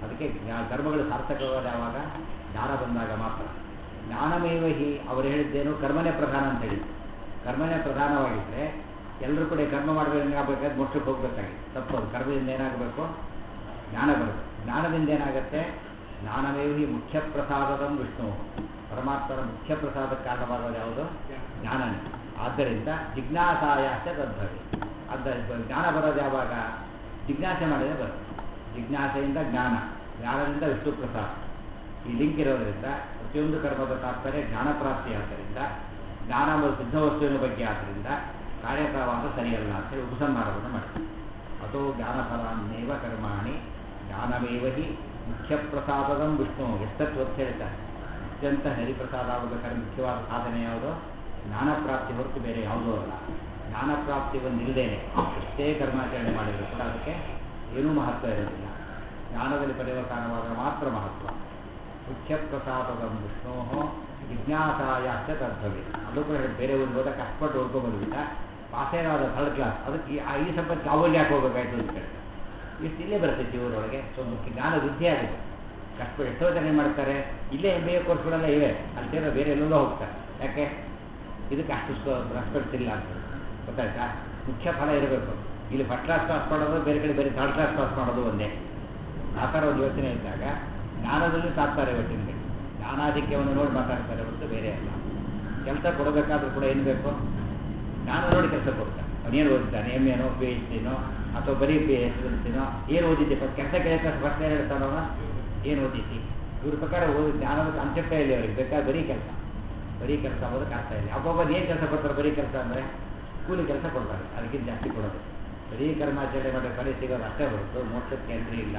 [SPEAKER 1] ಅದಕ್ಕೆ ಕರ್ಮಗಳು ಸಾರ್ಥಕವಾದ ಯಾವಾಗ ಜ್ಞಾನ ಬಂದಾಗ ಮಾತ್ರ. ಜ್ಞಾನಮೇವ ಹಿ ಅವರು ಹೇಳಿದ್ದೇನು ಕರ್ಮನೇ ಪ್ರಧಾನ ಅಂತ ಹೇಳಿದ್ರು. ಕರ್ಮನೇ ಪ್ರಧಾನವಾಗಿದ್ದರೆ ಎಲ್ಲರೂ ಕೂಡ ಕರ್ಮ ಮಾಡಬೇಕಾದ್ರೆ ಮೋಕ್ಷಕ್ಕೆ ಹೋಗಬೇಕಾಗಿತ್ತು. ತಪ್ಪದು. ಕರ್ಮದಿಂದ ಏನಾಗಬೇಕು? ಜ್ಞಾನ ಬರುತ್ತೆ. ಜ್ಞಾನದಿಂದ ಏನಾಗುತ್ತೆ? ಜ್ಞಾನಮೇವ ಹಿ ಮುಖ್ಯ ಪ್ರಸಾದದಂ ವಿಷ್ಣು. ಪರಮಾತ್ಮನ ಮುಖ್ಯ ಪ್ರಸಾದಕ್ಕೆ ಕಾರಣವಾಗೋದು ಯಾವುದು? ಜ್ಞಾನನೇ. ಆದ್ದರಿಂದ ಜಿಜ್ಞಾಸಾಯಾಶ್ಚ ತದ್ಭವಿ. ಆದ್ದರಿಂದ ಜ್ಞಾನ ಬರೋದು ಯಾವಾಗ? ಜಿಜ್ಞಾಸೆ ಮಾಡಿದರೆ ಬರುತ್ತೆ. ಜಿಜ್ಞಾಸೆಯಿಂದ ಜ್ಞಾನ, ಜ್ಞಾನದಿಂದ ವಿಷ್ಣು ಪ್ರಸಾದ. ಈ ಲಿಂಕ್ ಇರೋದರಿಂದ ಪ್ರತಿಯೊಂದು ಕರ್ಮದ ತಾತ್ಪರ್ಯ ಜ್ಞಾನ ಪ್ರಾಪ್ತಿ. ಆದ್ದರಿಂದ ಜ್ಞಾನ ಒಂದು ಸಿದ್ಧ ವಸ್ತುವಿನ ಬಗ್ಗೆ ಆದ್ದರಿಂದ ಕಾರ್ಯಕವಾದ ಸರಿಯಲ್ಲ ಅಂತೇಳಿ ಉಪಸಂಹಾರವನ್ನು ಮಾಡ್ತಾರೆ. ಅಥೋ ಜ್ಞಾನಫಲಾನ್ನೇವ ಕರ್ಮಾಣಿ ಜ್ಞಾನಮೇವ ಹಿ ಮುಖ್ಯ ಪ್ರಸಾದದಂ ವಿಷ್ಣು. ಎಷ್ಟತ್ತು ಹೊತ್ತು ಹೇಳ್ತಾರೆ. ಅತ್ಯಂತ ಹರಿಪ್ರಸಾದ ಆಗಬೇಕಾದ್ರೆ ಮುಖ್ಯವಾದ ಸಾಧನೆ ಯಾವುದು? ಜ್ಞಾನ ಪ್ರಾಪ್ತಿ ಹೊರತು ಬೇರೆ ಯಾವುದೂ ಅಲ್ಲ. ಜ್ಞಾನ ಪ್ರಾಪ್ತಿ ಒಂದಿಲ್ಲದೇನೆ ಎಷ್ಟೇ ಕರ್ಮಾಚರಣೆ ಮಾಡಿದರೂ ಕೂಡ ಅದಕ್ಕೆ ಏನೂ ಮಹತ್ವ ಇರೋದಿಲ್ಲ. ಜ್ಞಾನದಲ್ಲಿ ಪರ್ಯವಸಾನವಾದರೆ ಮಾತ್ರ ಮಹತ್ವ. ಮುಖ್ಯ ಪ್ರಸಾದದ ವಿಷ್ಣೋ ಜಿಜ್ಞಾಸಾಯಾಶ್ಚ ತದ್ಭವಿ. ಅಲ್ಲೂ ಕೂಡ ಬೇರೆ ಒಂದು ಹೋದ ಕಷ್ಟಪಟ್ಟು ಓದ್ಕೊಂಡ್ಬಂದ್ಬಿಟ್ಟ, ಪಾಸೇನಾದ ಥರ್ಡ್ ಕ್ಲಾಸ್, ಅದಕ್ಕೆ ಈ ಸಂಪತ್ತು ಅವಲ್ಲಿ ಯಾಕೆ ಹೋಗಬೇಕಾಯ್ತು ಅಂತ ಕೇಳ್ತಾರೆ. ಇಷ್ಟು ಇಲ್ಲೇ ಬರ್ತೈತಿ ಇವರೊಳಗೆ. ಸೊ ಮುಖ್ಯ ಜ್ಞಾನ ವೃದ್ಧಿ ಆಗಿದೆ. ಕಷ್ಟಪಟ್ಟು ಎಷ್ಟೋ ಜನ ಏನು ಮಾಡ್ತಾರೆ, ಇಲ್ಲೇ MBA ಕೋರ್ಸ್ಗಳೆಲ್ಲ ಇವೆ, ಅಲ್ಲಿ ಸೇರೋ ಬೇರೆ ಎಲ್ಲೆಲ್ಲೋ ಹೋಗ್ತಾರೆ. ಯಾಕೆ? ಇದಕ್ಕೆ ಅಷ್ಟು ರೆಸ್ಪೆಕ್ಟ್ ಇಲ್ಲ ಅಂತ ಗೊತ್ತಾಯ್ತಾ? ಮುಖ್ಯ ಫಲ ಇರಬೇಕು. ಇಲ್ಲಿ ಫಸ್ಟ್ ಕ್ಲಾಸ್ ಪಾಸ್ ಮಾಡೋದು, ಬೇರೆ ಕಡೆ ಬೇರೆ ಥರ್ಡ್ ಕ್ಲಾಸ್ ಪಾಸ್ ಮಾಡೋದು ಒಂದೇ. ಆ ಥರ ಒಂದು ಯೋಚನೆ ಇದ್ದಾಗ ಜ್ಞಾನದಲ್ಲಿ ಸಾಕ್ತಾರೆ ಇವತ್ತಿನ ಕಡೆ. ಜ್ಞಾನಾಧಿಕ್ಯವನ್ನು ನೋಡಿ ಮಾತಾಡ್ತಾರೆ ಹೊರತು ಬೇರೆ ಅಲ್ಲ. ಕೆಲಸ ಕೊಡಬೇಕಾದ್ರೂ ಕೂಡ ಏನು ಬೇಕು? ಜ್ಞಾನ ನೋಡಿ ಕೆಲಸ ಕೊಡ್ತಾರೆ. ಅವನೇನು ಓದಿದ್ದಾನೆ? MA PhD ಅಥವಾ ಬರೀ PhD ಏನು ಓದಿದ್ದೆ? ಕೆಲಸ ಕೇಳಿದ್ರೆ ಫಸ್ಟ್ ಏನು ಹೇಳ್ತಾನವ? ಏನು ಓದಿದ್ದಿ? ಇವ್ರ ಪ್ರಕಾರ ಓದಿ ಜ್ಞಾನದ ಕಾನ್ಸೆಪ್ಟೇ ಇಲ್ಲ ಅವರಿಗೆ. ಬೇಕಾದ್ರೆ ಬರೀ ಕೆಲಸ ಓದಕ್ಕೆ ಆಗ್ತಾ ಇಲ್ಲ. ಒಬ್ಬೊಬ್ಬರು ಏನು ಕೆಲಸ ಕೊಡ್ತಾರೆ? ಬರೀ ಕೆಲಸ ಅಂದರೆ ಕೂಲಿ ಕೆಲಸ ಕೊಡ್ತಾರೆ, ಅದಕ್ಕಿಂತ ಜಾಸ್ತಿ ಕೊಡೋದು. ಬರೀ ಕರ್ಮಾಚರಣೆ ಮಾಡೋ ಫಲ ಸಿಗೋದು ಅಷ್ಟೇ ಹೊರತು ಮೋಕ್ಷಕ್ಕೆ ಎಂಟ್ರಿ ಇಲ್ಲ.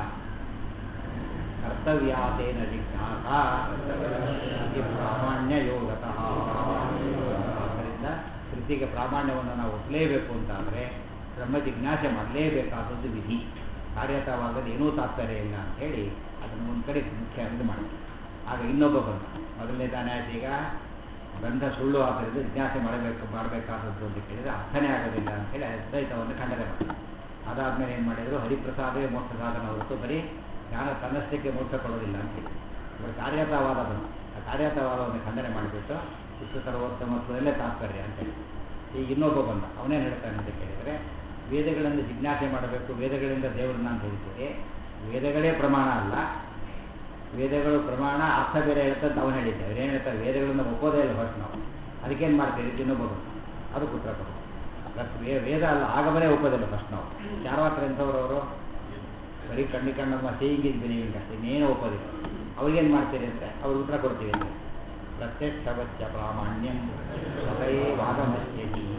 [SPEAKER 1] ಕರ್ತವ್ಯಾತೇನ ಜಿಜ್ಞಾಸ ಪ್ರಾಮಾಣ್ಯ ಯೋಗತಃ. ಆದ್ದರಿಂದ ಕೃತಿಗೆ ಪ್ರಾಮಾಣ್ಯವನ್ನು ನಾವು ಒಪ್ಪಲೇಬೇಕು ಅಂತಾದರೆ ಬ್ರಹ್ಮ ಜಿಜ್ಞಾಸೆ ಮಾಡಲೇಬೇಕಾದದ್ದು ವಿಧಿ. ಕಾರ್ಯತವಾಗದು ಏನೂ ತಾತ್ಪರ್ಯ ಇಲ್ಲ ಅಂಥೇಳಿ ಅದನ್ನು ಒಂದು ಕಡೆ ಮುಖ್ಯ ಇದು ಮಾಡ್ತೀವಿ. ಆಗ ಇನ್ನೊಬ್ಬ ಬಂದ. ಮೊದಲನೇ ತಾನೇ ಆಯ್ತು. ಈಗ ಬಂಧ ಸುಳ್ಳು ಆದ್ದರಿಂದ ಜಿಜ್ಞಾಸೆ ಮಾಡಬೇಕಾದದ್ದು ಅಂತ ಕೇಳಿದರೆ ಅರ್ಥನೇ ಆಗೋದಿಲ್ಲ ಅಂತೇಳಿ ಅದ್ವೈತವನ್ನು ಖಂಡನೆ ಮಾಡ್ತಾರೆ. ಅದಾದಮೇಲೆ ಏನು ಮಾಡಿದರು? ಹರಿಪ್ರಸಾದವೇ ಮೋಕ್ಷ ಸಾಧನ ಹೊರತು ಬರೀ ಜ್ಞಾನ ತನ್ನಷ್ಟಕ್ಕೆ ಮೋಕ್ಷ ಕೊಡೋದಿಲ್ಲ ಅಂತೇಳಿ ಇವರು ಕಾರ್ಯತವಾದ ಬಂದು ಆ ಕಾರ್ಯತವಾದವನ್ನು ಖಂಡನೆ ಮಾಡಿಬಿಟ್ಟು ವಿಶ್ವ ಸರ್ವೋತ್ತಮತ್ವದಲ್ಲೇ ತಾತ್ಪರ್ಯ ಅಂತೇಳಿ. ಈಗ ಇನ್ನೊಬ್ಬ ಬಂದ. ಅವನೇನು ಹೇಳ್ತಾನೆ ಅಂತ ಕೇಳಿದರೆ, ವೇದಗಳನ್ನು ಜಿಜ್ಞಾಸೆ ಮಾಡಬೇಕು, ವೇದಗಳಿಂದ ದೇವರನ್ನ ಅಂತ ಹೇಳ್ತೀವಿ. ವೇದಗಳೇ ಪ್ರಮಾಣ ಅಲ್ಲ, ವೇದಗಳು ಪ್ರಮಾಣ, ಅರ್ಥ ಬೇರೆ ಹೇಳ್ತಂತ ಅವನು ಹೇಳಿದ್ದೇವೆ. ಏನು ಹೇಳ್ತಾರೆ? ವೇದಗಳನ್ನು ಒಪ್ಪೋದೇ ಇಲ್ಲ ಹೊರತು ನಾವು. ಅದಕ್ಕೇನು ಮಾಡ್ತೀವಿ? ಇನ್ನೊಬ್ಬ ಬಂದ. ಅದು ಪುತ್ರ ಕೊಡು. ವೇದ ಅಲ್ಲ, ಆಗಮನೇ ಒಪ್ಪೋದಿಲ್ಲ ಫಸ್ಟ್ ನಾವು. ಚಾರ್ವಾಕರು ಎಂಥವ್ರವರು ಬರೀ ಕಣ್ಣಮ್ಮ ಸೇಯಿಂಗಿದ್ದು ಬೆಳೆಯುವಂಗೆ ಅಷ್ಟೇ, ಇನ್ನೇನು ಒಪ್ಪೋದಿಲ್ಲ. ಅವ್ರಿಗೇನು ಮಾಡ್ತೀರಿ ಅಂತ ಅವ್ರು ಉತ್ತರ ಕೊಡ್ತೀವಿ ಅಂತ. ಪ್ರತ್ಯಕ್ಷವಚ್ಚ ಪ್ರಾಮಾಣ್ಯಂ ಸದೈವಾಗಮಸ್ಯತಿ.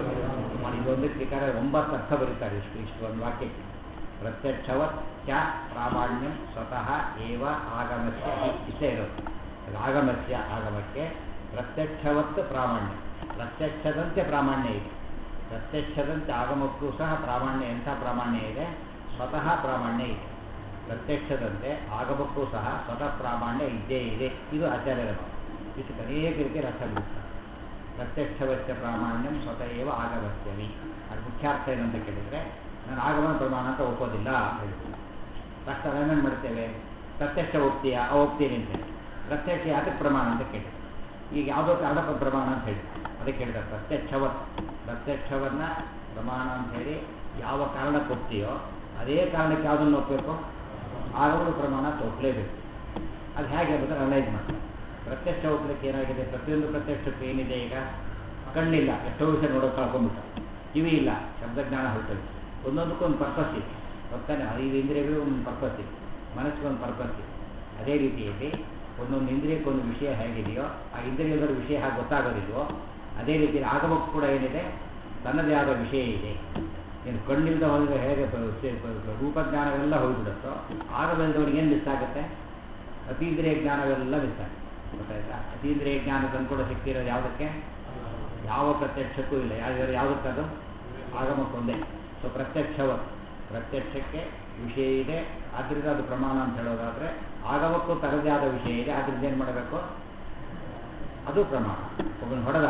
[SPEAKER 1] ಇದೊಂದು ಪ್ರಕಾರ 9 ಅರ್ಥ ಬರೀತಾರೆ ಇಷ್ಟು ಒಂದು ವಾಕ್ಯಕ್ಕೆ. ಪ್ರತ್ಯಕ್ಷವಚ್ಚ ಪ್ರಾಮಾಣ್ಯಂ ಸ್ವತಃ ಏವ ಆಗಮಸ್ಯ. ಇಷ್ಟೇ ಇರೋದು. ಆಗಮಸ್ಯ ಆಗಮಕ್ಕೆ ಪ್ರತ್ಯಕ್ಷವತ್ತು ಪ್ರಾಮಾಣ್ಯ. ಪ್ರತ್ಯಕ್ಷದಂತೆ ಪ್ರಾಮಾಣ್ಯ ಇದೆ. ಪ್ರತ್ಯಕ್ಷದಂತೆ ಆಗಮಕ್ಕೂ ಸಹ ಪ್ರಾಮಾಣ್ಯ. ಎಂಥ ಪ್ರಾಮಾಣ್ಯ ಇದೆ? ಸ್ವತಃ ಪ್ರಾಮಾಣ್ಯ ಇದೆ. ಪ್ರತ್ಯಕ್ಷದಂತೆ ಆಗಮಕ್ಕೂ ಸಹ ಸ್ವತಃ ಪ್ರಾಮಾಣ್ಯ ಇದ್ದೇ ಇದೆ. ಇದು ಆಚಾರ್ಯರ ಭಾವ. ಇಷ್ಟು ಅನೇಕ ರೀತಿಯಲ್ಲಿ ಅರ್ಥ ಬಿಡುತ್ತಾರೆ. ಪ್ರತ್ಯಕ್ಷವಚ್ಚ ಪ್ರಾಮಾಣ್ಯಂ ಸ್ವತಃ ಏವ ಆಗಮಸ್ಯಮಿ. ಅದು ಮುಖ್ಯಾರ್ಥ ಏನಂತ ಕೇಳಿದರೆ, ನಾನು ಆಗಮನ ಪ್ರಮಾಣ ಅಂತ ಒಪ್ಪೋದಿಲ್ಲ ಅಂತ ಹೇಳ್ತೀನಿ. ತಕ್ಷಣ ನಾವೇನು ಮಾಡ್ತೇವೆ? ಪ್ರತ್ಯಕ್ಷ ಒಪ್ತೀಯಾ? ಒಪ್ತೀನಿ ಅಂತೇಳಿ. ಪ್ರತ್ಯಕ್ಷ ಯಾತಕ್ಕೆ ಪ್ರಮಾಣ ಅಂತ ಕೇಳಿ. ಈಗ ಯಾವುದೋ ಕಾರಣಕ್ಕೆ ಪ್ರಮಾಣ ಅಂತ ಹೇಳಿ ಅದಕ್ಕೆ ಹೇಳ್ತಾರೆ ಪ್ರತ್ಯಕ್ಷವನ್ನು ಪ್ರಮಾಣ ಅಂತ ಹೇಳಿ ಯಾವ ಕಾರಣಕ್ಕೆ ಒಪ್ತೀಯೋ ಅದೇ ಕಾರಣಕ್ಕೆ ಯಾವುದನ್ನು ಒಪ್ಪಬೇಕು? ಆಗಮನ ಪ್ರಮಾಣ ಒಪ್ಪಲೇಬೇಕು. ಅದು ಹೇಗೆ ಅನ್ನೋದನ್ನು ಅನಲೈಸ್ ಮಾಡ್ತಾರೆ. ಪ್ರತ್ಯಕ್ಷ ಒಪ್ಪಲಿಕ್ಕೆ ಏನಾಗಿದೆ? ಪ್ರತಿಯೊಂದು ಪ್ರತ್ಯಕ್ಷಕ್ಕೆ ಏನಿದೆ? ಈಗ ಕಣ್ಣಿಲ್ಲ, ಎಷ್ಟೋ ವಿಷಯ ನೋಡೋಕೆ ಕಳ್ಕೊಂಡ್ಬಿಟ್ಟು. ಕಿವಿ ಇಲ್ಲ, ಶಬ್ದಜ್ಞಾನ ಹೊರಟೋದು. ಒಂದೊಂದಕ್ಕೂ ಒಂದು ಪರ್ಪಸ್ ಇದೆ ಗೊತ್ತಾನೆ. 5 ಇಂದ್ರಿಯಗಳು ಒಂದು ಪರ್ಪಸ್ ಇದೆ, ಮನಸ್ಸಿಗೊಂದು ಪರ್ಪಸ್ ಇದೆ. ಅದೇ ರೀತಿಯಲ್ಲಿ ಒಂದೊಂದು ಇಂದ್ರಿಯಕ್ಕೊಂದು ವಿಷಯ ಹೇಗಿದೆಯೋ ಆ ಇಂದ್ರಿಯದ ವಿಷಯ ಹಾಗೆ ಗೊತ್ತಾಗೋದಿಲ್ವೋ ಅದೇ ರೀತಿಯಲ್ಲಿ ಆಗಮಕ್ಕೂ ಕೂಡ ಏನಿದೆ? ತನ್ನದೇ ಆದ ವಿಷಯ ಇದೆ. ಏನು ಕಣ್ಣಿಂದ ಹೋದರೆ ಹೇಗೆ ರೂಪಜ್ಞಾನವೆಲ್ಲ ಹೋಗಿಬಿಡುತ್ತೋ ಆಗಮದವನಿಗೆ ಏನು ಮಿಸ್ ಆಗುತ್ತೆ? ಅತೀಂದ್ರಿಯ ಜ್ಞಾನವೆಲ್ಲ ಮಿಸ್ ಆಗುತ್ತೆ. ಗೊತ್ತಾಯ್ತಾ? ಅತೀಂದ್ರಿಯ ಜ್ಞಾನ ತಂದ್ಕೊಡೋ ಶಕ್ತಿ ಇರೋದು ಯಾವುದಕ್ಕೆ? ಯಾವ ಪ್ರತ್ಯಕ್ಷಕ್ಕೂ ಇಲ್ಲ. ಯಾವುದಕ್ಕದು? ಆಗಮಕ್ಕೊಂದೇ. ಸೊ ಪ್ರತ್ಯಕ್ಷಕ್ಕೆ ವಿಷಯ ಇದೆ, ಆದ್ದರಿಂದ ಅದು ಪ್ರಮಾಣ ಅಂತ ಹೇಳೋದಾದರೆ ಆಗಮಕ್ಕೂ ತರದೇ ಆದ ವಿಷಯ ಇದೆ, ಆದ್ದರಿಂದ ಏನು ಮಾಡಬೇಕು? ಅದು ಪ್ರಮಾಣ. ಒಬ್ಬನು ಹೊಡೆದ,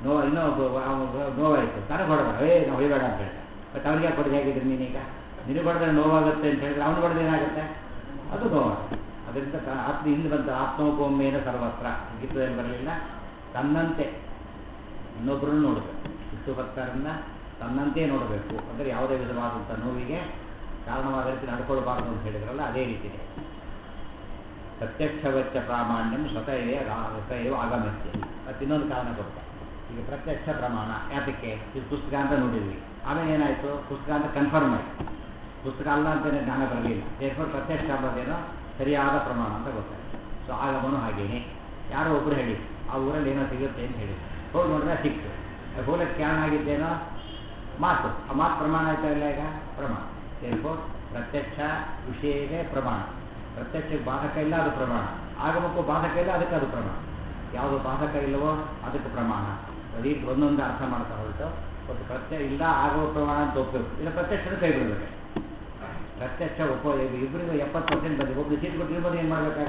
[SPEAKER 1] ನೋವಾಯಿತು, ತನಗೆ ಹೊಡೆದ, ನಾವು ಹೊಡಿಬೇಡ ಅಂತ ಹೇಳಿದ. ಬಟ್ ಅವ್ರಿಗೆ ಯಾಕೆ ಹೊಡೆದು ಹೇಗಿದ್ರಿ ನೀನೀಗ? ನಿನಗೆ ಹೊಡೆದ್ರೆ ನೋವಾಗುತ್ತೆ ಅಂತ ಹೇಳಿದ್ರೆ ಅವ್ನು ಹೊಡೆದು ಏನಾಗುತ್ತೆ? ಅದು ಗೌರವ. ಅದರಿಂದ ಆತ್ಮ ಹಿಂದೆ ಬಂದ ಆತ್ಮೋಪಮೇನ ಸರ್ವತ್ರ ಗೀತದಲ್ಲಿ ಬರಲಿಲ್ಲ. ತನ್ನಂತೆ ಇನ್ನೊಬ್ಬರನ್ನು ನೋಡಬೇಕು, ಸೃಷ್ಟಿಕರ್ತರನ್ನ ತನ್ನಂತೆ ನೋಡಬೇಕು. ಅಂದರೆ ಯಾವುದೇ ವಿಧವಾದಂಥ ನೋವಿಗೆ ಕಾರಣವಾದ ರೀತಿ ನಡ್ಕೊಳ್ಬಾರ್ದು ಅಂತ ಹೇಳಿದ್ರಲ್ಲ, ಅದೇ ರೀತಿಯೇ ಪ್ರತ್ಯಕ್ಷವಚ್ಚ ಪ್ರಾಮಾಣ್ಯಂ ಸ್ವತಃ ಆಗಮಸ್ಯ. ಮತ್ತು ಇನ್ನೊಂದು ಕಾರಣ ಕೊಡ್ತಾರೆ. ಈಗ ಪ್ರತ್ಯಕ್ಷ ಪ್ರಮಾಣ ಯಾತಕ್ಕೆ? ಇದು ಪುಸ್ತಕ ಅಂತ ನೋಡಿದ್ವಿ, ಆಮೇಲೆ ಏನಾಯಿತು, ಪುಸ್ತಕ ಅಂತ ಕನ್ಫರ್ಮ್ ಆಯಿತು, ಪುಸ್ತಕ ಅಲ್ಲ ಅಂತಲೇ ಜ್ಞಾನ ಬರಲಿಲ್ಲ. ದೇರ್ಫೋರ್ ಪ್ರತ್ಯಕ್ಷ ಅಂಬೋದೇನೋ ಸರಿಯಾದ ಪ್ರಮಾಣ ಅಂತ ಗೊತ್ತಾಯಿತು. ಸೊ ಆಗಮನು ಹಾಗೇನೆ. ಯಾರೋ ಒಬ್ಬರು ಹೇಳಿ ಆ ಊರಲ್ಲಿ ಏನೋ ಸಿಗುತ್ತೆ ಅಂತ ಹೇಳಿದ್ರು, ಹೋಗಿ ನೋಡಿದ್ರೆ ಸಿಕ್ತು. ಹೋಲಕ್ಕೆ ಕಾರಣ ಆಗಿದ್ದೇನೋ ಮಾತು, ಆ ಮಾತು ಪ್ರಮಾಣ ಆಯ್ತಾ ಇಲ್ಲ? ಈಗ ಪ್ರಮಾಣ. ದೇರ್ಫೋರ್ ಪ್ರತ್ಯಕ್ಷ ವಿಷಯವೇ ಪ್ರಮಾಣ. ಪ್ರತ್ಯಕ್ಷಕ್ಕೆ ಬಾಧಕ ಇಲ್ಲ, ಅದು ಪ್ರಮಾಣ. ಆಗಮಕ್ಕೂ ಬಾಧಕ ಇಲ್ಲ, ಅದಕ್ಕೆ ಅದು ಪ್ರಮಾಣ. ಯಾವುದು ಬಾಧಕ ಇಲ್ಲವೋ ಅದಕ್ಕೆ ಪ್ರಮಾಣ. ರೀತಿ ಒಂದೊಂದು ಅರ್ಥ ಮಾಡ್ತಾ ಹೊರಟು ಒಂದು ಪ್ರತ್ಯಕ್ಷ ಇಲ್ಲ ಆಗೋ ಪ್ರಮಾಣ ಅಂತ ಒಪ್ಪಬೇಕು, ಇಲ್ಲ ಪ್ರತ್ಯಕ್ಷದ ಕೈ ಬಿಡಬೇಕು. ಪ್ರತ್ಯಕ್ಷ ಇಬ್ಬರಿಗೂ 70% ಬಂದಿದೆ. ಒಬ್ಬರು ಸೀಟ್ ಕೊಟ್ಟು ಇನ್ನೊಬ್ಬರು ಏನು ಮಾಡಬೇಕಾಗ?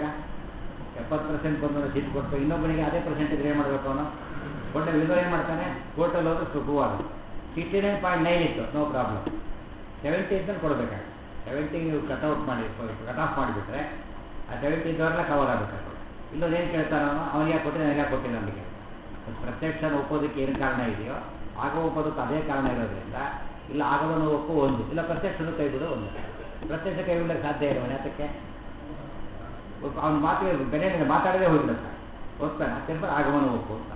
[SPEAKER 1] 70% ಬಂದು ಸೀಟ್ ಕೊಟ್ಟು ಇನ್ನೊಬ್ಬನಿಗೆ ಅದೇ ಪರ್ಸೆಂಟೇಜ್ ಏನು ಮಾಡಬೇಕು? ಅವನು ಒಳ್ಳೆ ವಿಧೋ ಏನು ಮಾಡ್ತಾನೆ, ಹೋಟೆಲ್ ಹೋದ್ರೆ ಸುಖವಾದ 69.9 ಇತ್ತು, ನೋ ಪ್ರಾಬ್ಲಮ್. 70 ಇದ್ದಲ್ಲಿ ಕೊಡಬೇಕಾಗ 70 ನೀವು ಕಟ್ಔಟ್ ಮಾಡಿ ಕಟ್ ಆಫ್ ಮಾಡಿಬಿಟ್ರೆ ಆ 70 ಇದ್ದವರೆಲ್ಲ ಕವರ್ ಆಗಬೇಕಾಗ. ಇಲ್ಲೋದೇನು ಕೇಳ್ತಾನೆ ಅವನು, ಅವನಿಗೆ ಯಾಕೆ ಕೊಟ್ಟಿಲ್ಲ, ನನಗೆ ಕೊಟ್ಟಿಲ್ಲ ನಮಗೆ. ಪ್ರತ್ಯಕ್ಷನ ಒಪ್ಪೋದಕ್ಕೆ ಏನು ಕಾರಣ ಇದೆಯೋ ಆಗ ಒಪ್ಪೋದಕ್ಕೆ ಅದೇ ಕಾರಣ ಇರೋದ್ರಿಂದ, ಇಲ್ಲ ಆಗವನ್ನು ಒಪ್ಪು ಒಂದು, ಇಲ್ಲ ಪ್ರತ್ಯಕ್ಷದ ಕೈ ಬಿಡೋ ಒಂದು. ಪ್ರತ್ಯಕ್ಷ ಕೈ ಬಿಡೋಕ್ಕೆ ಸಾಧ್ಯ ಇರೋನು ಯಾತಕ್ಕೆ? ಅವ್ನ ಮಾತಿಗೆ ಬೆಲೆ ಮಾತಾಡದೇ ಹೋಗ್ಬಿಡುತ್ತೆ, ಹೋಗ್ತಾನೆ. ಅತ್ಯಂತ ಆಗಮನ ಒಪ್ಪು ಅಂತ.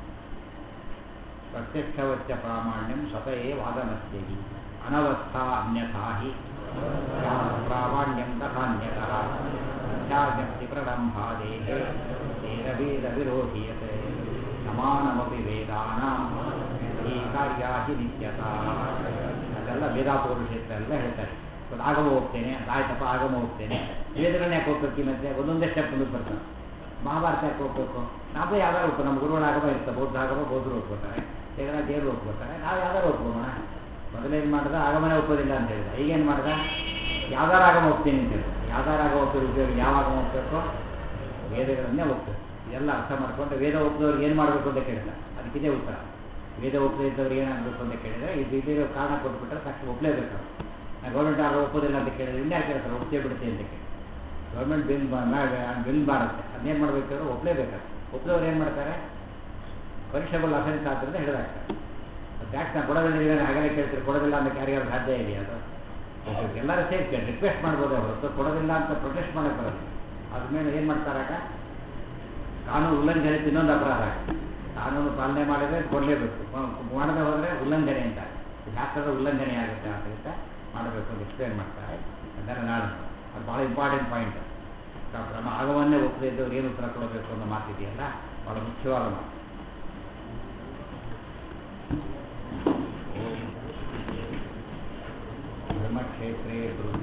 [SPEAKER 1] ಪ್ರತ್ಯಕ್ಷವಚ್ಚ ಪ್ರಾಮಾಣ್ಯಂ ಸ್ವತಃ ಆಗಮಸ್ಯೇಹಿ ಅನವಸ್ಥಾ ಅನ್ಯಥಾ ಹಿ ಪ್ರಾಮಾಣ್ಯಂ ತಥಾನ್ಯತಃ ಮಿಥ್ಯಾಜ್ಞಪ್ತಿ ಪ್ರಲಂಭಾದೇಹೇ ತೇನ ವೇದ ವಿರೋಧೀಯತೆ ಸಮಾನಮಪಿ ವೇದಾನಾಂ ಈ ಕಾರ್ಯಾಹಿ ನಿತ್ಯತಾ. ಅದೆಲ್ಲ ವೇದಾಪೌರುಷೇತ್ರ ಎಲ್ಲ ಹೇಳ್ತಾರೆ. ಆಗಮ ಹೋಗ್ತೇನೆ ಆಯ್ತಪ್ಪ, ಆಗಮ ಹೋಗ್ತೇನೆ. ವೇದಗಳನ್ನ ಯಾಕೆ ಹೋಗ್ಬೇಕು? ಮತ್ತೆ ಒಂದೊಂದೇ ಸ್ಟೆಪ್ ಮುಂದಕ್ಕೆ ಬರ್ತಾರೆ. ಮಹಾಭಾರತ ಯಾಕೆ ಹೋಗ್ಬೇಕು? ನಾವೇ ಯಾವ್ದಾರು ಹೋಗ್ಬೇಕು. ನಮ್ಮ ಗುರುಗಳ ಆಗಮ ಇರ್ತದೆ, ಬೌದ್ಧ ಆಗಮ ಬೌದ್ಧರು ಹೋಗ್ಬೋತಾರೆ, ದೇವರು ಹೋಗ್ಬೋತಾರೆ. ನಾವು ಯಾವ್ದಾರು ಹೋಗ್ಬೋಣ. ಮೊದಲೇನು ಮಾಡಿದ ಆಗಮನೇ ಒಪ್ಪೋದಿಲ್ಲ ಅಂತ ಹೇಳಿದ. ಈಗೇನು ಮಾಡಿದ? ಯಾವ್ದಾರು ಆಗಮ ಹೋಗ್ತೀನಿ ಅಂತ ಹೇಳಿದ. ಯಾವ್ದಾರು ಆಗಮ ಹೋಗ್ತಾರೆ ಉಪಯೋಗ, ಯಾವ ಆಗಮ ಹೋಗ್ಬೇಕು? ವೇದಗಳನ್ನೇ ಹೋಗ್ಬೇಕು. ಇದೆಲ್ಲ ಅರ್ಥ ಮಾಡ್ಕೊಂಡು ವೇದ ಒಪ್ಪದವ್ರಿಗೆ ಏನು ಮಾಡಬೇಕು ಅಂತ ಕೇಳಿದ. ಅದಕ್ಕಿದೆ ಉತ್ತರ. ವೇದ ಒಪ್ಪದೇ ಇದ್ದವ್ರು ಏನಾಗಬೇಕು ಅಂತ ಕೇಳಿದರೆ ಇದು ಕಾರಣ ಕೊಟ್ಬಿಟ್ರೆ ತಕ್ಷಣ ಒಪ್ಪಲೇಬೇಕು. ಗೌರ್ಮೆಂಟ್ ಆಗ ಒಪ್ಪೋದಿಲ್ಲ ಅಂತ ಕೇಳಿದ್ರೆ ಇನ್ಯಾಕೆ ಕೇಳ್ತಾರೆ ಒಪ್ಪೇ ಬಿಡುತ್ತೆ ಅಂತ ಕೇಳಿ. ಗೌರ್ಮೆಂಟ್ ಬಿಲ್ ಮಾಡುತ್ತೆ, ಅದನ್ನೇನು ಮಾಡಬೇಕಾದ್ರೆ ಒಪ್ಪಲೇಬೇಕಾದ್ರೆ. ಒಪ್ಪದವ್ರು ಏನು ಮಾಡ್ತಾರೆ? ಪರೀಕ್ಷೆಗಳು ಅಸೆನ್ಸ್ ಆದ್ದರಿಂದ ಹಿಡಿದಾಗ್ತಾರೆ. ಟ್ಯಾಕ್ಸ್ ನಾನು ಕೊಡೋದಿಲ್ಲ, ಹಾಗೆಲ್ಲ ಕೇಳ್ತಾರೆ. ಕೊಡೋದಿಲ್ಲ ಅಂತ ಯಾರಿಗಾರು ಸಾಧ್ಯ ಇದೆಯಾ? ಅದು ಎಲ್ಲರೂ ಸೇರಿ ರಿಕ್ವೆಸ್ಟ್ ಮಾಡ್ಬೋದೇ ಹೊರತು ಕೊಡೋದಿಲ್ಲ ಅಂತ ಪ್ರೊಟೆಸ್ಟ್ ಮಾಡೋಕ್ಕೆ ಬರೋದು. ಅದ್ಮೇಲೆ ಏನು ಮಾಡ್ತಾರಾಗ? ಕಾನೂನು ಉಲ್ಲಂಘನೆ ಇನ್ನೊಂದು ಅಪರಾಧ. ಕಾನೂನು ಪಾಲನೆ ಮಾಡಿದರೆ ಕೊಡಲೇಬೇಕು, ಮಾಡದೆ ಹೋದರೆ ಉಲ್ಲಂಘನೆ ಅಂತ, ಶಾಸ್ತ್ರದ ಉಲ್ಲಂಘನೆ ಆಗುತ್ತೆ. ಆದ್ದರಿಂದ ಮಾಡಬೇಕು ಅಂತ ಎಕ್ಸ್ಪ್ಲೇನ್ ಮಾಡ್ತಾರೆ. ಅದನ್ನು ನಾಳೆ ಅದು ಭಾಳ ಇಂಪಾರ್ಟೆಂಟ್ ಪಾಯಿಂಟ್. ಆಗವನ್ನೇ ಒಪ್ಪದೇ ಇದ್ದವ್ರು ಏನು ಉತ್ತರ ಕೊಡಬೇಕು ಅನ್ನೋ ಮಾತಿದೆಯಲ್ಲ, ಭಾಳ ಮುಖ್ಯವಾದ ಮಾತು. ಬ್ರಹ್ಮಕ್ಷೇತ್ರೇ